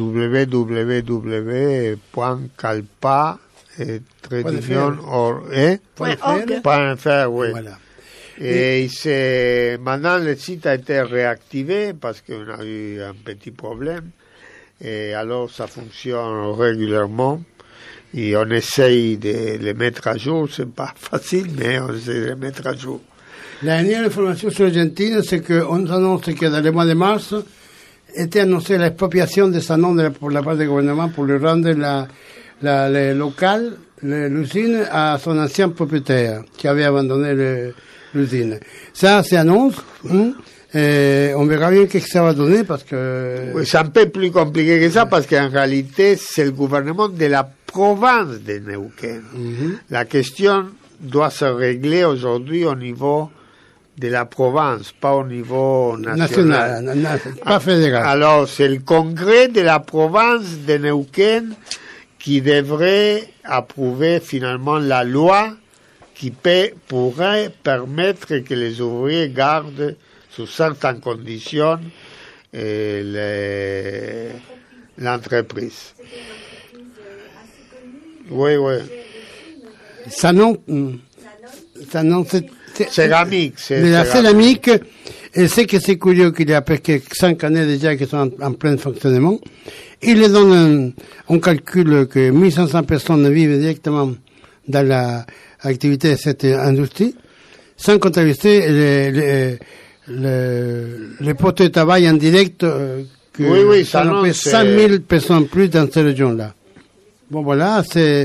www.calpa.org.fr, oui. Voilà. Et maintenant le site a été réactivé parce qu'on a eu un petit problème. Et alors ça fonctionne régulièrement. Et on essaye de les mettre à jour. C'est pas facile, mais on essaie de les mettre à jour. La dernière information sur l'Argentine, c'est qu'on annonce que dans le mois de mars était annoncée l'expropriation de sa nom pour la part du gouvernement pour lui rendre le local, l'usine, à son ancien propriétaire qui avait abandonné l'usine. Ça, c'est annonce. On verra bien ce que ça va donner parce que... Oui, c'est un peu plus compliqué que ça parce qu'en réalité, c'est le gouvernement de la province de Neuquén. La question doit se régler aujourd'hui au niveau de la province, pas au niveau national. Pas fédéral. Alors, c'est le congrès de la province de Neuquén qui devrait approuver finalement la loi qui pourrait permettre que les ouvriers gardent sous certaines conditions l'entreprise. Oui, oui. Céramique. C'est la céramique. Et c'est que c'est curieux qu'il y a presque 5 années déjà qu'ils sont en plein fonctionnement. Ils les donnent on calcule que 1500 personnes vivent directement dans l'activité de cette industrie, sans comptabiliser les postes de travail en direct oui, ça en fait 5000 personnes plus dans cette région-là. Bon, voilà, c'est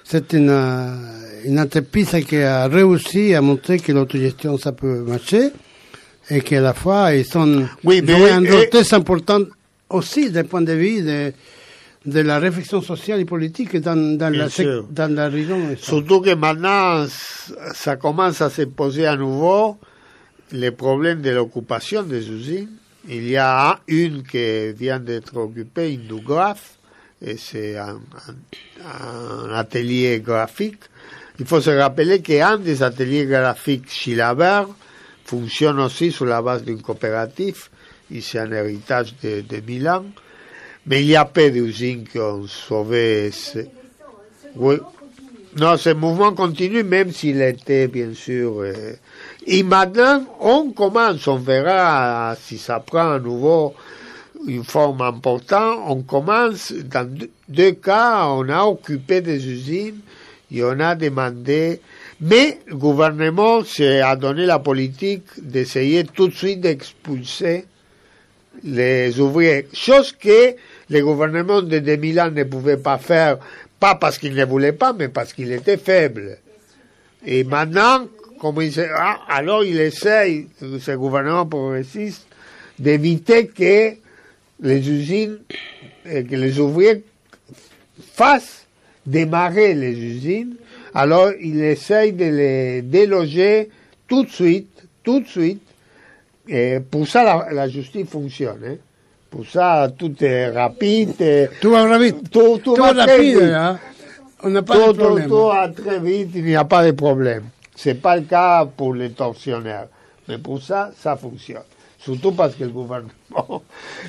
une entreprise qui a réussi à montrer que l'autogestion, ça peut marcher et qu'à la fois, ils sont un rôle très important aussi d'un point de vue de la réflexion sociale et politique dans la région. Surtout que maintenant, ça commence à se poser à nouveau les problèmes de l'occupation des usines. Il y a une qui vient d'être occupée, Indograph, et c'est un atelier graphique. Il faut se rappeler qu'un des ateliers graphiques Chilavert fonctionne aussi sur la base d'une coopérative, et c'est un héritage de Milan. Mais il y a peu d'usines qui ont sauvé. Oui. Non, ce mouvement continue, même s'il était, bien sûr. Et maintenant, on commence, on verra si ça prend à nouveau une forme importante. On commence, dans deux cas, on a occupé des usines et on a demandé. Mais le gouvernement a donné la politique d'essayer tout de suite d'expulser les ouvriers. Chose que le gouvernement de 2000 ans ne pouvait pas faire, pas parce qu'il ne voulait pas, mais parce qu'il était faible. Et maintenant, alors il essaye, ce gouvernement progressiste, d'éviter que les usines, que les ouvriers fassent démarrer les usines. Alors il essaye de les déloger tout de suite. Et pour ça, la justice fonctionne. Hein. Pour ça, tout est rapide. Tout va rapide. Tout va rapide. très vite. Hein. On n'a pas de problème. Tout va très vite, il n'y a pas de problème. Ce n'est pas le cas pour les tortionnaires. Mais pour ça, ça fonctionne. Surtout parce que le gouvernement...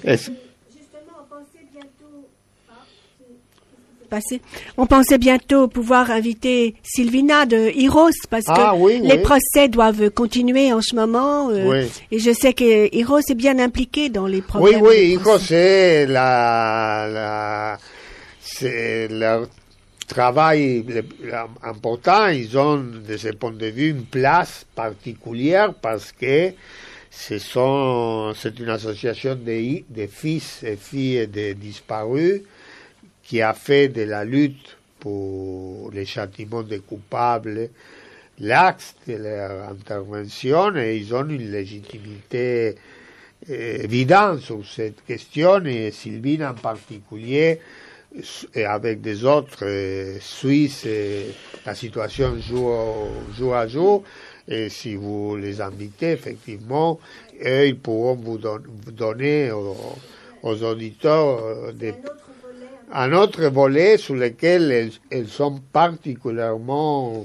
On pensait bientôt pouvoir inviter Sylvina de Iros parce que les procès doivent continuer en ce moment. Et je sais que Iros est bien impliqué dans les problèmes. Oui, Iros c'est c'est leur travail important. Ils ont, de ce point de vue, une place particulière parce que c'est une association de fils et filles de disparus. qui a fait de la lutte pour les châtiments des coupables l'axe de leur intervention, et ils ont une légitimité évidente sur cette question, et Sylvine en particulier, et avec des autres Suisses, la situation jour à jour, et si vous les invitez, effectivement, eux, ils pourront vous donner aux auditeurs un autre volet sur lequel elles sont particulièrement,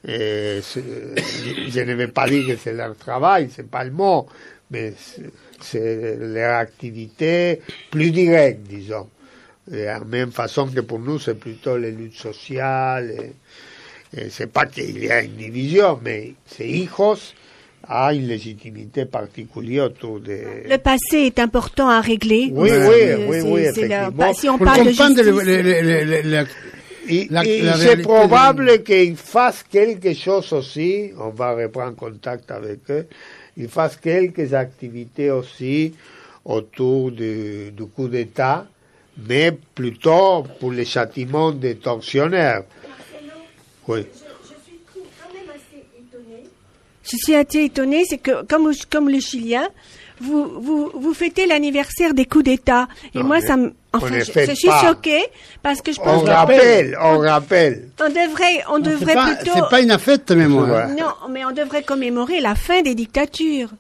je ne vais pas dire que c'est leur travail, c'est pas le mot, mais c'est leur activité plus directe, disons. De la même façon que pour nous, c'est plutôt les luttes sociales. Et c'est pas qu'il y a une division, mais c'est Hijos a une légitimité particulière autour des... Le passé est important à régler. Oui, effectivement. Si on parle de justice... c'est probable qu'ils fassent quelque chose aussi, on va reprendre contact avec eux, ils fassent quelques activités aussi autour du coup d'État, mais plutôt pour les châtiments des tortionnaires. Oui. Je suis assez étonnée, c'est que, comme le Chilien, vous fêtez l'anniversaire des coups d'État. Et non, moi, je suis choquée, parce que je pense on rappelle. On devrait plutôt... C'est pas une fête de mémoire. Non, mais on devrait commémorer la fin des dictatures.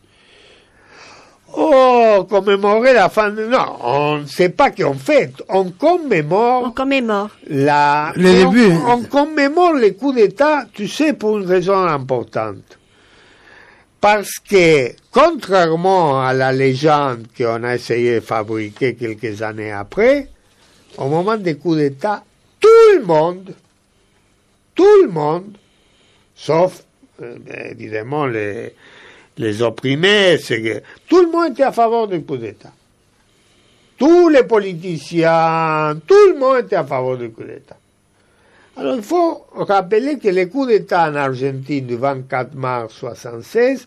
Oh, commémorer la fin de... Non, on ne sait pas qu'on fête. On commémore... Le début. On commémore les coups d'État, tu sais, pour une raison importante. Parce que, contrairement à la légende qu'on a essayé de fabriquer quelques années après, au moment des coups d'État, tout le monde, sauf, évidemment, les opprimés, c'est que tout le monde était à favor du coup d'État. Tous les politiciens, tout le monde était à favor du coup d'État. Alors il faut rappeler que le coup d'État en Argentine du 24 mars 1976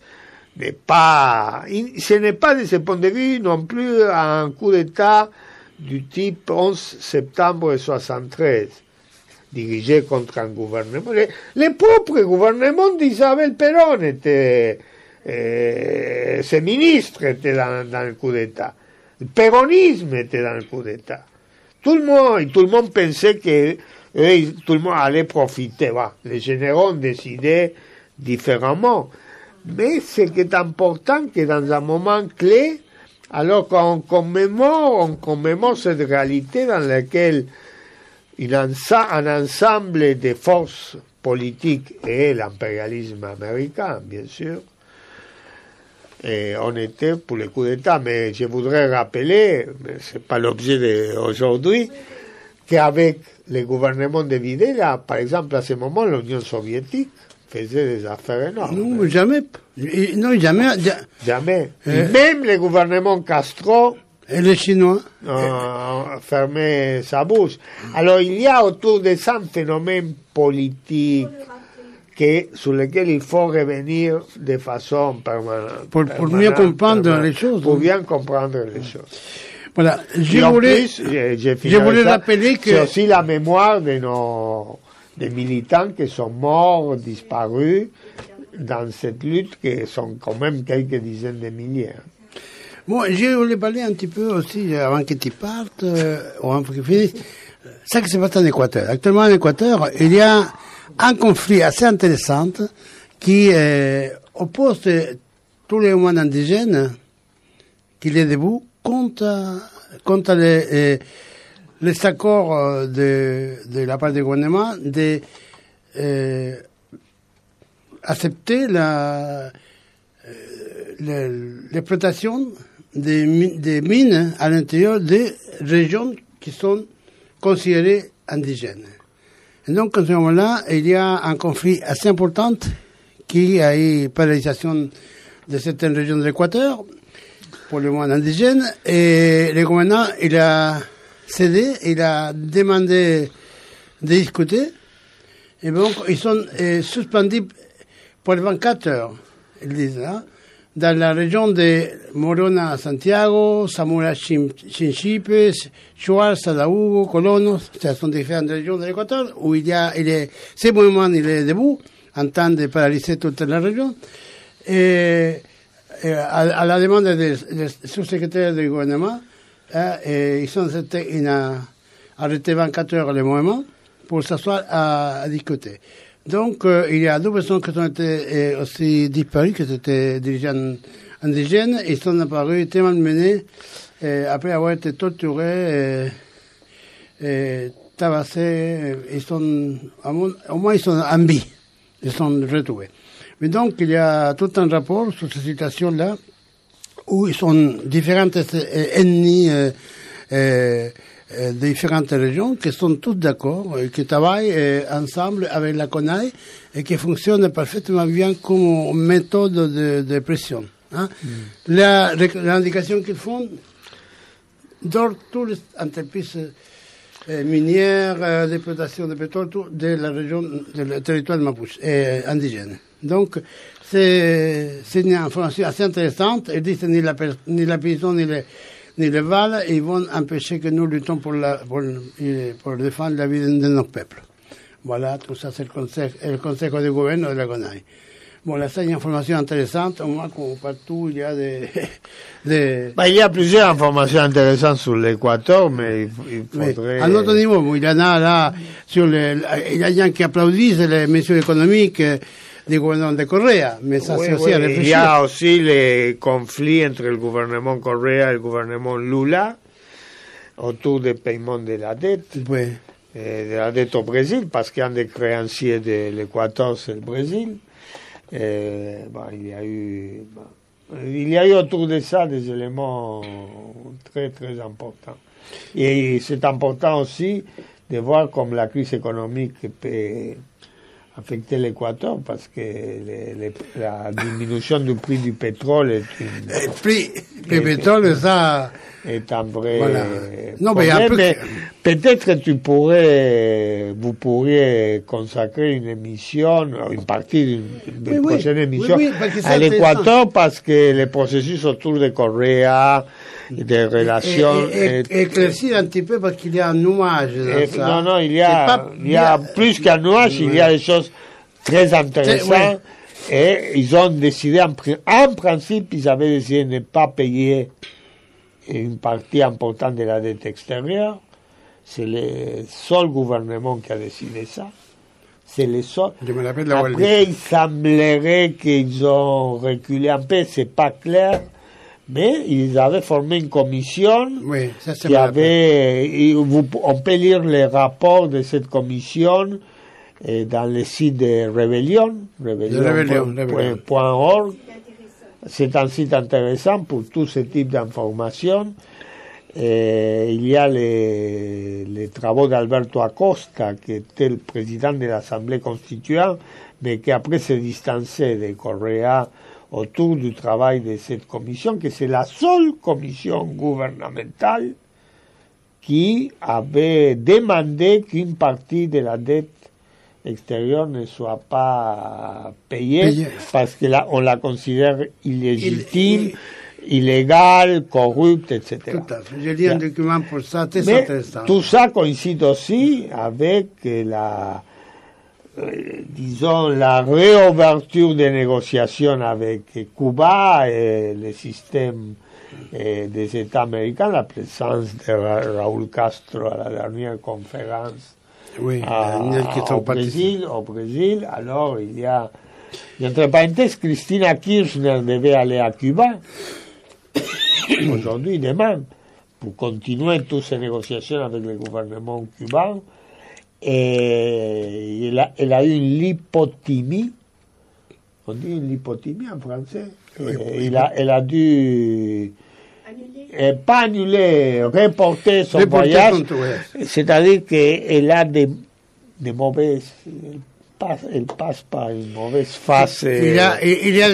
ce n'est pas de ce point de vue non plus un coup d'État du type 11 septembre 1973, dirigé contre un gouvernement. Les propres gouvernements d'Isabel Perón étaient... ses ministres étaient dans le coup d'État. Le péronisme était dans le coup d'État. Tout le monde pensait que tout le monde allait profiter. Les généraux ont décidé différemment. Mais ce qui est important, que dans un moment clé, alors qu'on commémore cette réalité dans laquelle un ensemble de forces politiques et l'impérialisme américain, bien sûr, et on était pour le coup d'État, mais je voudrais rappeler, mais c'est pas l'objet d'aujourd'hui, qu'avec le gouvernement de Videla, par exemple, à ce moment, l'Union soviétique faisait des affaires énormes. Non, jamais. Jamais. Même le gouvernement Castro et les Chinois fermait sa bouche. Alors, il y a autour de ça un phénomène politique sur lequel il faut revenir de façon permanente. Pour mieux comprendre les choses. Pour bien comprendre les choses. Voilà. Je voulais rappeler que c'est aussi la mémoire des militants qui sont morts, disparus dans cette lutte, qui sont quand même quelques dizaines de milliers. Bon, je voulais parler un petit peu aussi, avant que tu partes, ou avant que tu finisses, ça qui se passe en Équateur. Actuellement, en Équateur, il y a un conflit assez intéressant qui oppose tous les mouvements indigènes qui est debout contre les accords de la part du gouvernement d'accepter l'exploitation des mines à l'intérieur des régions qui sont considérées indigènes. Et donc, à ce moment-là, il y a un conflit assez important qui a eu paralysation de certaines régions de l'Équateur pour le monde indigène. Et le gouvernement, il a cédé, il a demandé de discuter. Et donc, ils sont suspendus pour 24 heures, ils disent là. dans la région de Morona à Santiago, Zamora Chinchipes, Chuar, Sadahugo, Colonos, ce sont différentes régions de l'Équateur, où ce mouvement il est debout, en train de paralyser toute la région. Et à la demande des sous-secrétaires du gouvernement, ils ont arrêté 24 heures le mouvement pour s'asseoir à discuter. Donc, il y a 2 personnes qui ont été aussi disparues, qui étaient dirigeants indigènes. Ils sont apparus tellement menés après avoir été torturés et tabassés. Au moins, ils sont en vie. Ils sont retrouvés. Mais donc, il y a tout un rapport sur cette situation-là où ils sont différents ennemis de différentes régions qui sont tous d'accord et qui travaillent ensemble avec la CONAI et qui fonctionnent parfaitement bien comme méthode de pression. Hein. L'indication qu'ils font dans toutes les entreprises minières, d'exploitation de pétrole de la région, du territoire de Mapuche, indigène. Donc, c'est une information assez intéressante. Ils disent ni la prison ni les balles, ils vont empêcher que nous luttons pour défendre la vie de notre peuple. Voilà, tout ça, c'est le conseil de gouvernement de la CONAI. Bon, là, c'est une information intéressante. Au moins, comme partout, il y a il y a plusieurs informations intéressantes sur l'Équateur, mais il faudrait... Oui. À notre niveau, il y en a là, il y a des gens qui applaudissent les mesures économiques du gouvernement de Correa, mais ça, c'est aussi à réfléchir. Il y a aussi les conflits entre le gouvernement Correa et le gouvernement Lula autour du paiement de la dette. Oui. De la dette au Brésil, parce qu'un des créanciers de l'Équateur, c'est le Brésil. Il y a eu autour de ça des éléments très, très importants. Et c'est important aussi de voir comme la crise économique peut affecter l'Équateur, parce que la diminution du prix du pétrole est le prix du pétrole, ça... est un vrai non, problème, mais peut-être que vous pourriez consacrer une émission, une partie d'une prochaine émission à l'Équateur, parce que le processus autour de Correa, des relations... Éclaircir un petit peu, parce qu'il y a un nuage dans ça. Non, il y a plus qu'un nuage, il y a des choses très intéressantes, et ils ont décidé, en principe, ils avaient décidé de ne pas payer une partie importante de la dette extérieure. C'est le seul gouvernement qui a décidé ça. C'est le seul. Après, il semblerait qu'ils ont reculé un peu, c'est pas clair, mais ils avaient formé une commission qui avait... On peut lire les rapports de cette commission dans le site de rebellion.org. C'est un site intéressant pour tout ce type d'informations. Il y a les travaux d'Alberto Acosta, qui était le président de l'Assemblée constituante, mais qui après s'est distancé de Correa autour du travail de cette commission, que c'est la seule commission gouvernementale qui avait demandé qu'une partie de la dette extérieure ne soit pas payée parce que on la considère illégitime, illégale, corrupte, etc. Tout à fait. J'ai lu un document pour ça, très intéressant. Tout ça coïncide aussi avec la réouverture des négociations avec Cuba et le système des États américains, la présence de Raúl Castro à la dernière conférence au Brésil. Alors, il y a, entre parenthèses, Cristina Kirchner devait aller à Cuba, aujourd'hui, demain, pour continuer toutes ces négociations avec le gouvernement cubain. Et elle a eu une lipothymie. On dit une lipothymie en français. Elle a dû... pas annuler, reporter son voyage, c'est-à-dire qu'elle a des mauvaises, elle passe par une mauvaise phase. Il y a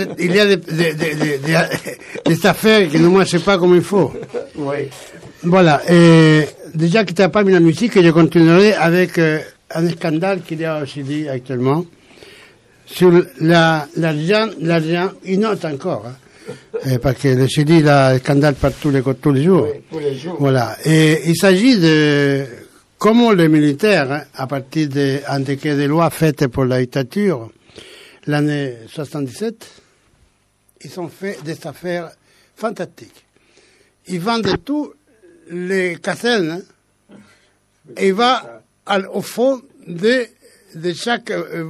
des affaires qui ne marchent pas comme il faut. Oui. Voilà. Déjà que tu n'as pas mis la musique, je continuerai avec un scandale qu'il y a au Chili actuellement sur l'argent, il note encore, parce que le Chili, il a un scandale tous les jours. Oui, tous les jours. Voilà. Et il s'agit de comment les militaires, hein, à partir d'un décret de loi fait pour la dictature, l'année 77, ils ont fait des affaires fantastiques. Ils vendent tous les casernes, hein, et ils vont au fond de chaque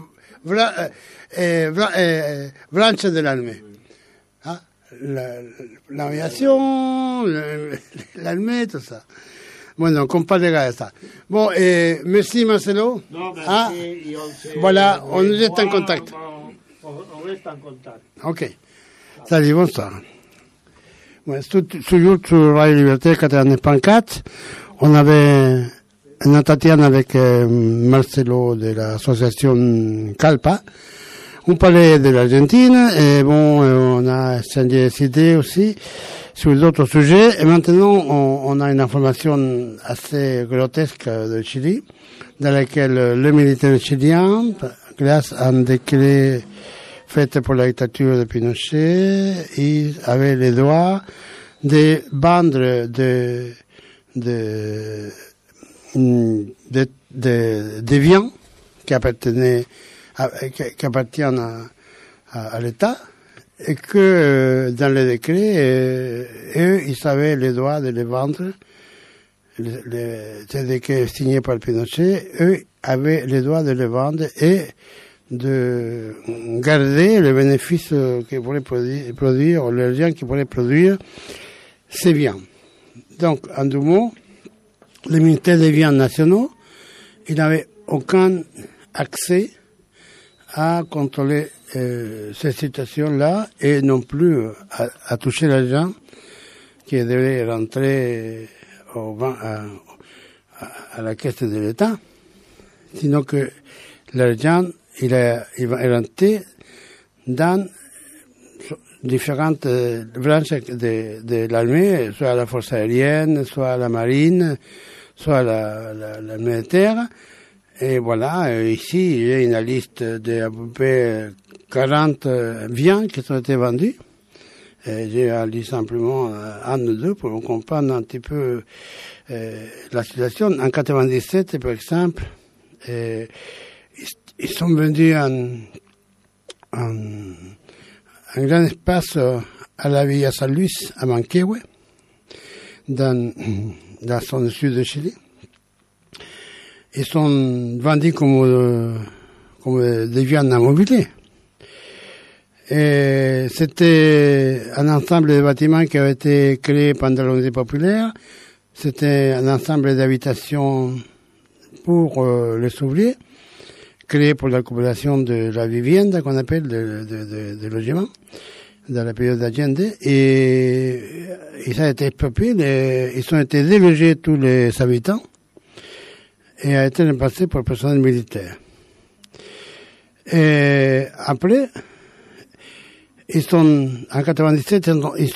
branche de l'armée. Hein? L'aviation, l'armée, tout ça. Bon, donc on parlera de ça. Bon, merci Marcelo. Non, merci. Ah, voilà, on reste en contact. On reste en contact. Ok. Salut, bonsoir. Bon, toujours sur Radio Liberté 89.4, on avait un entretien avec Marcelo de l'association Calpa. On parlait de l'Argentine et bon, on a changé des idées aussi sur d'autres sujets. Et maintenant, on a une information assez grotesque de Chili, dans laquelle le militaire chilien, grâce à un décret fait pour la dictature de Pinochet, il avait le droit de vendre des biens qui appartiennent à l'État, et que dans le décret, eux, ils avaient le droit de les vendre. Ces décrets signés par Pinochet, eux avaient le droit de les vendre et de garder le bénéfice qu'ils pourraient produire, l'argent qu'ils pourraient produire, ces biens. Donc, en deux mots, le ministère des biens nationaux, il n'avait aucun accès à contrôler ces situations-là et non plus à toucher l'argent qui devait rentrer à la caisse de l'État, sinon que l'argent il va rentrer dans différentes branches de l'armée, soit la force aérienne, soit la marine, soit la militaire. Et voilà, ici, il y a une liste d'à peu près 40 biens qui ont été vendus. J'ai lu simplement un ou deux pour comprendre un petit peu la situation. En 97, par exemple, ils sont vendus un grand espace à la Villa San Luis, à Manquehue, dans la zone sud de Chili. Ils sont vendus comme des biens immobiliers. Et c'était un ensemble de bâtiments qui avait été créé pendant l'Unité populaire. C'était un ensemble d'habitations pour les ouvriers, créé pour l'accumulation de la vivienda, qu'on appelle de logement, dans la période d'Allende. Et ils ont été expropriés, ils ont été délogés tous les habitants, et a été remplacé par le personnel militaire. Et après, en 97, ils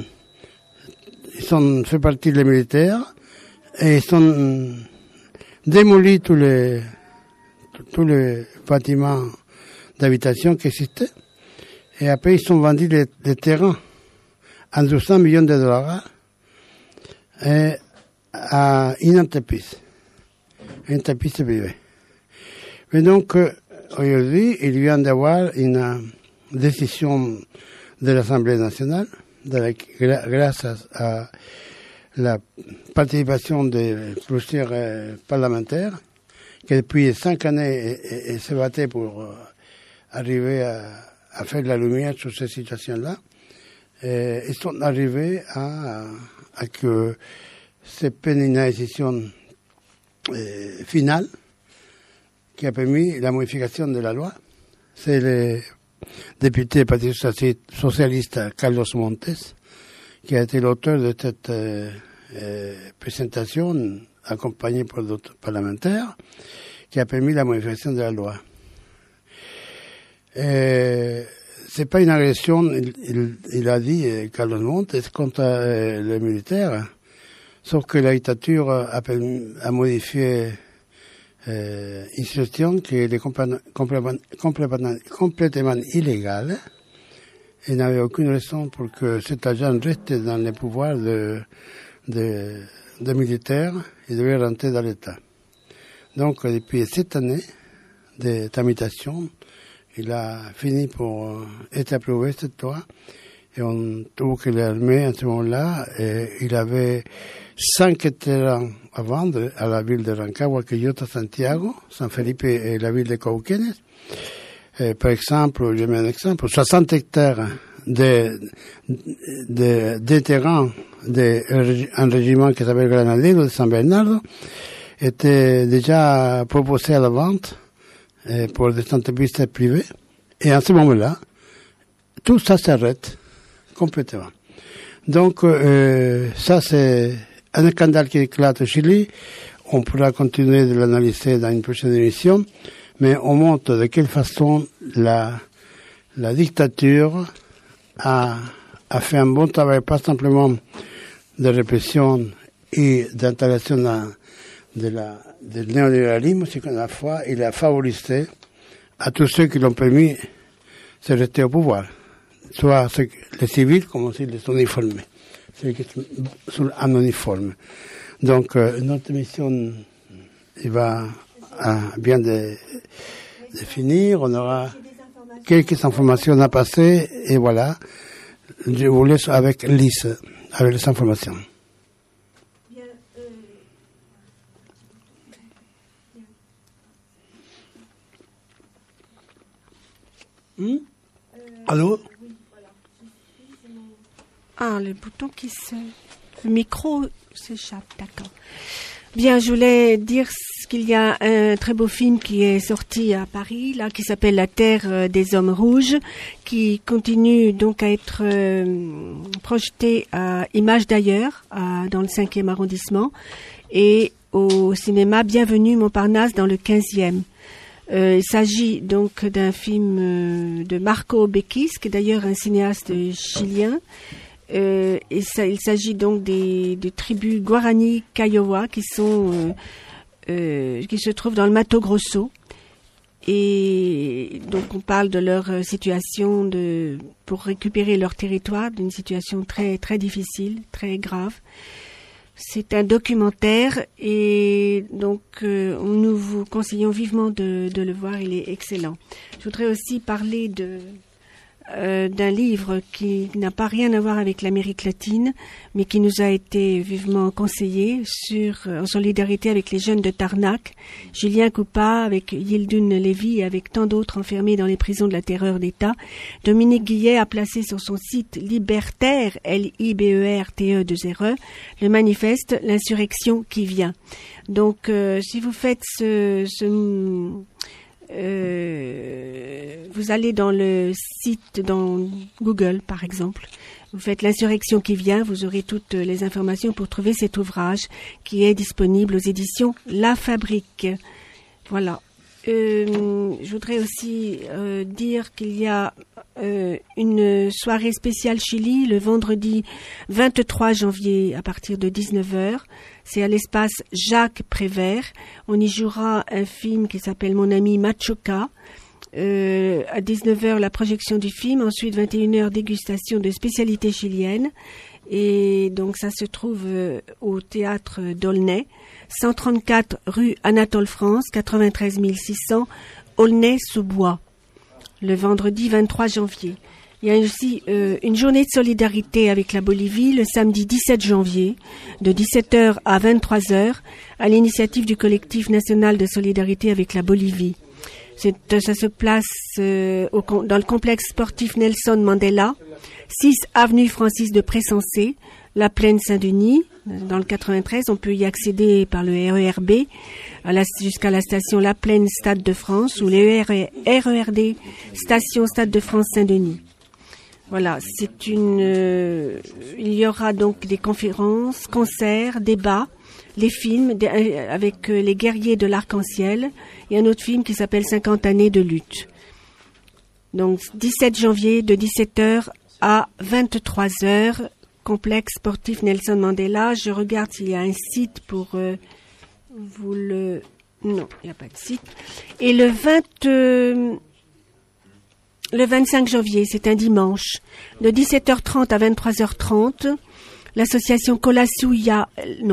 sont fait partie des militaires, et ils sont démolis tous les bâtiments d'habitation qui existaient. Et après, ils ont vendu les terrains en 200 millions de dollars à une entreprise privée. Mais donc, aujourd'hui, il vient d'avoir une décision de l'Assemblée nationale, grâce à la participation de plusieurs parlementaires, qui depuis 5 années se battaient pour arriver à faire de la lumière sur ces situations-là. Ils sont arrivés à que c'est une décision finale qui a permis la modification de la loi. C'est le député du Parti socialiste Carlos Montes qui a été l'auteur de cette présentation, accompagné par d'autres parlementaires, qui a permis la modification de la loi. C'est pas une agression, il a dit, Carlos Montes, contre les militaires, sauf que la dictature a modifié une situation qui est complètement illégale il n'avait aucune raison pour que cet agent reste dans les pouvoirs de militaires. Il devait rentrer dans l'État. Donc, depuis 7 années de tramitation, il a fini pour être approuvé cette loi. Et on trouve que l'armée, à ce moment-là, il avait 5 terrains à vendre à la ville de Rancagua, Quillota, Santiago, San Felipe et la ville de Cauquenes. Par exemple, je mets un exemple, 60 hectares de terrains d'un régiment qui s'appelle Granadero de San Bernardo étaient déjà proposés à la vente pour des entreprises privées. Et à ce moment-là, tout ça s'arrête complètement. Donc, ça, c'est un scandale qui éclate au Chili. On pourra continuer de l'analyser dans une prochaine émission, mais on montre de quelle façon la dictature a fait un bon travail, pas simplement de répression et d'installation du néolibéralisme, c'est qu'à la fois, il a favorisé à tous ceux qui l'ont permis de rester au pouvoir, soit les civils comme aussi les uniformés, ceux qui sont en uniforme. Donc, notre mission vient de finir. On aura quelques informations à passer et voilà. Je vous laisse avec Lise, avec les informations. Allô? Ah, le bouton le micro s'échappe, d'accord. Bien, je voulais dire qu'il y a un très beau film qui est sorti à Paris, là, qui s'appelle La Terre des Hommes Rouges, qui continue donc à être projeté à Images d'ailleurs, dans le 5e arrondissement, et au cinéma Bienvenue Montparnasse dans le 15e. Il s'agit donc d'un film de Marco Bequis, qui est d'ailleurs un cinéaste chilien. Il s'agit donc des tribus Guarani Kiowa qui se trouvent dans le Mato Grosso. Et donc on parle de leur situation pour récupérer leur territoire, d'une situation très très difficile, très grave. C'est un documentaire et donc nous vous conseillons vivement de le voir, il est excellent. Je voudrais aussi parler d'un livre qui n'a pas rien à voir avec l'Amérique latine, mais qui nous a été vivement conseillé en solidarité avec les jeunes de Tarnac. Julien Coupa, avec Yildun Lévy et avec tant d'autres enfermés dans les prisons de la terreur d'État. Dominique Guillet a placé sur son site Libertaire, LIBERTE2RE, le manifeste L'insurrection qui vient. Donc, si vous faites vous allez dans le site, dans Google par exemple, vous faites l'insurrection qui vient, vous aurez toutes les informations pour trouver cet ouvrage qui est disponible aux éditions La Fabrique. Voilà. Je voudrais aussi dire qu'il y a une soirée spéciale Chili le vendredi 23 janvier à partir de 19h. C'est à l'espace Jacques Prévert. On y jouera un film qui s'appelle Mon ami Machoka. À 19h, la projection du film. Ensuite, 21h, dégustation de spécialités chiliennes. Et donc, ça se trouve au théâtre d'Aulnay. 134 rue Anatole France, 93 600, Aulnay-sous-Bois. Le vendredi 23 janvier. Il y a aussi une journée de solidarité avec la Bolivie le samedi 17 janviie de 17h à 23h à l'initiative du collectif national de solidarité avec la Bolivie. Ça se place dans le complexe sportif Nelson Mandela, 6 avenue Francis de Pressensé, la Plaine Saint-Denis. Dans le 93, on peut y accéder par le RERB jusqu'à la station La Plaine Stade de France ou le RERD station Stade de France Saint-Denis. Voilà, il y aura donc des conférences, concerts, débats, les films avec les guerriers de l'arc-en-ciel et un autre film qui s'appelle 50 années de lutte. Donc 17 janvier de 17h à 23h, complexe sportif Nelson Mandela. Je regarde s'il y a un site pour vous le... Non, il n'y a pas de site. Et le le 25 janvier, c'est un dimanche, de 17h30 à 23h30, l'association Colasuyo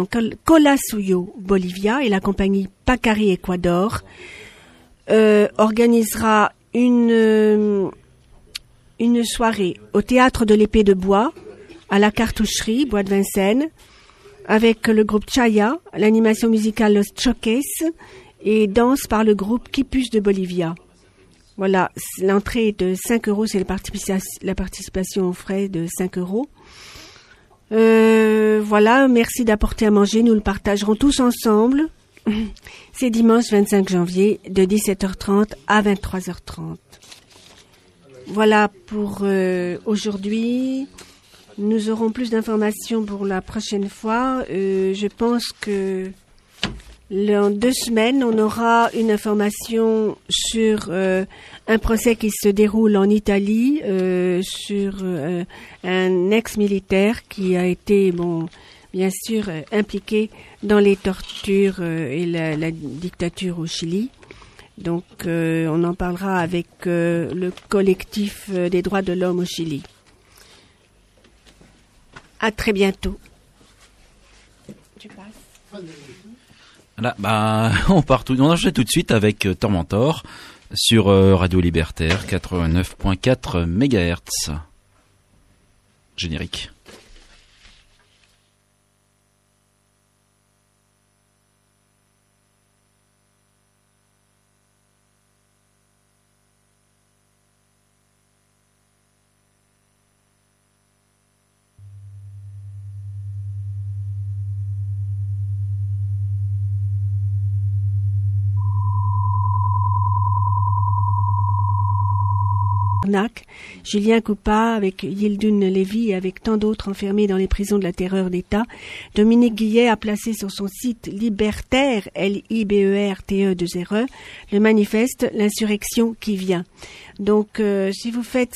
Bolivia et la compagnie Pacari Ecuador organisera une soirée au théâtre de l'Épée de Bois, à la Cartoucherie, Bois de Vincennes, avec le groupe Chaya, l'animation musicale Los Choques et danse par le groupe Quipus de Bolivia. Voilà, l'entrée est de 5 €, c'est la participation aux frais de 5 €. Voilà, merci d'apporter à manger, nous le partagerons tous ensemble. C'est dimanche 25 janvier de 17h30 à 23h30. Voilà pour aujourd'hui. Nous aurons plus d'informations pour la prochaine fois. Je pense que en 2 semaines, on aura une information sur un procès qui se déroule en Italie sur un ex-militaire qui a été, bien sûr, impliqué dans les tortures et la dictature au Chili. Donc, on en parlera avec le collectif des droits de l'homme au Chili. À très bientôt. Tu passes. Là, on enchaîne tout de suite avec Tormentor sur Radio Libertaire 89.4 MHz. Générique. Julien Coupa avec Yildun Lévy et avec tant d'autres enfermés dans les prisons de la terreur d'État. Dominique Guillet a placé sur son site Libertaire, LIBERTE2RE, le manifeste L'insurrection qui vient. Donc, si vous faites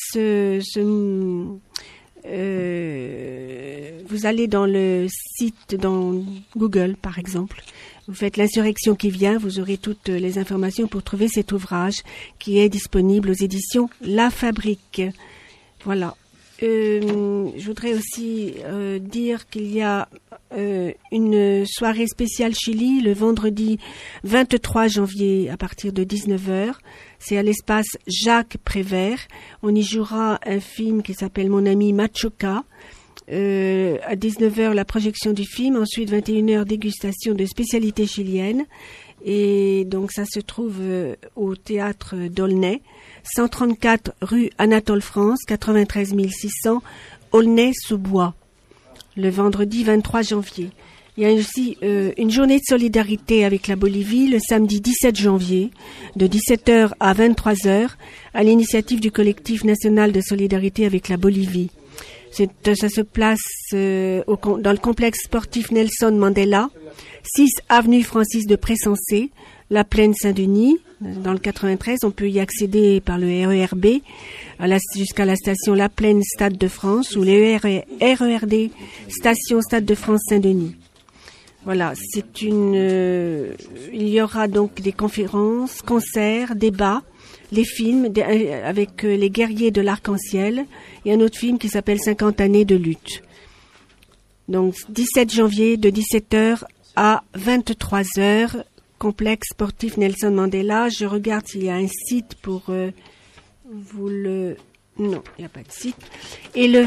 vous allez dans le site, dans Google par exemple, vous faites l'insurrection qui vient, vous aurez toutes les informations pour trouver cet ouvrage qui est disponible aux éditions La Fabrique. Voilà. Je voudrais aussi dire qu'il y a une soirée spéciale Chili le vendredi 23 janvier à partir de 19h. C'est à l'espace Jacques Prévert. On y jouera un film qui s'appelle Mon ami Machoka. À 19h, la projection du film. Ensuite, 21h, dégustation de spécialités chiliennes. Et donc, ça se trouve au théâtre d'Aulnay, 134 rue Anatole France, 93 600, Aulnay-sous-Bois, le vendredi 23 janvier. Il y a aussi une journée de solidarité avec la Bolivie le samedi 17 janvier, de 17h à 23h, à l'initiative du collectif national de solidarité avec la Bolivie. Ça se place dans le complexe sportif Nelson Mandela, 6 avenue Francis de Pressensé, la Plaine Saint-Denis, dans le 93. On peut y accéder par le RERB jusqu'à la station La Plaine Stade de France ou le RERD station Stade de France Saint-Denis. Voilà, il y aura donc des conférences, concerts, débats, les films avec les guerriers de l'Arc-en-Ciel et un autre film qui s'appelle 50 années de lutte. Donc 17 janvier de 17h à 23h, complexe sportif Nelson Mandela. Je regarde s'il y a un site pour vous le... Non, il n'y a pas de site. Et le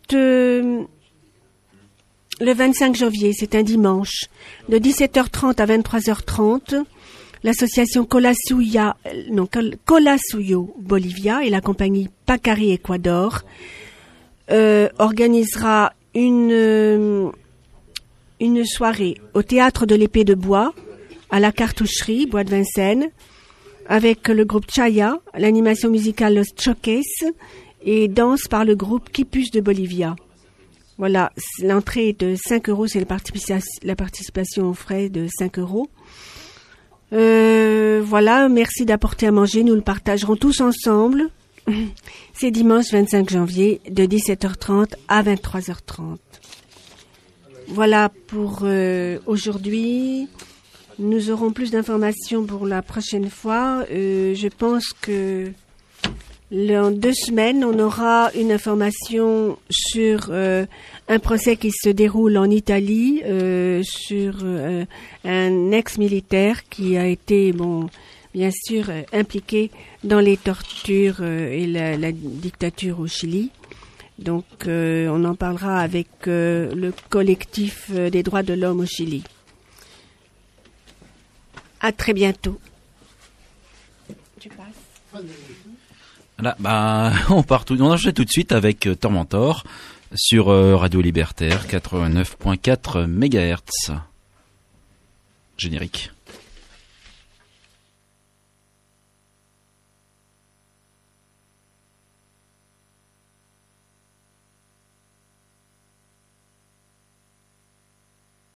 25 janvier, c'est un dimanche, de 17h30 à 23h30, l'association Colasuyo Bolivia et la compagnie Pacari Ecuador organisera une soirée au théâtre de l'Épée de Bois, à la Cartoucherie, Bois de Vincennes, avec le groupe Chaya, l'animation musicale Los Choques et danse par le groupe Quipus de Bolivia. Voilà, l'entrée est de 5 €, c'est la participation aux frais de 5 €. Voilà, merci d'apporter à manger, nous le partagerons tous ensemble. C'est dimanche 25 janvier de 17h30 à 23h30. Voilà pour aujourd'hui. Nous aurons plus d'informations pour la prochaine fois. Je pense que Dans 2 semaines, on aura une information sur un procès qui se déroule en Italie sur un ex-militaire qui a été, bien sûr, impliqué dans les tortures et la dictature au Chili. Donc, on en parlera avec le collectif des droits de l'homme au Chili. À très bientôt. Tu passes. Voilà, on enchaîne tout de suite avec Tormentor sur Radio Libertaire 89.4 MHz. Générique.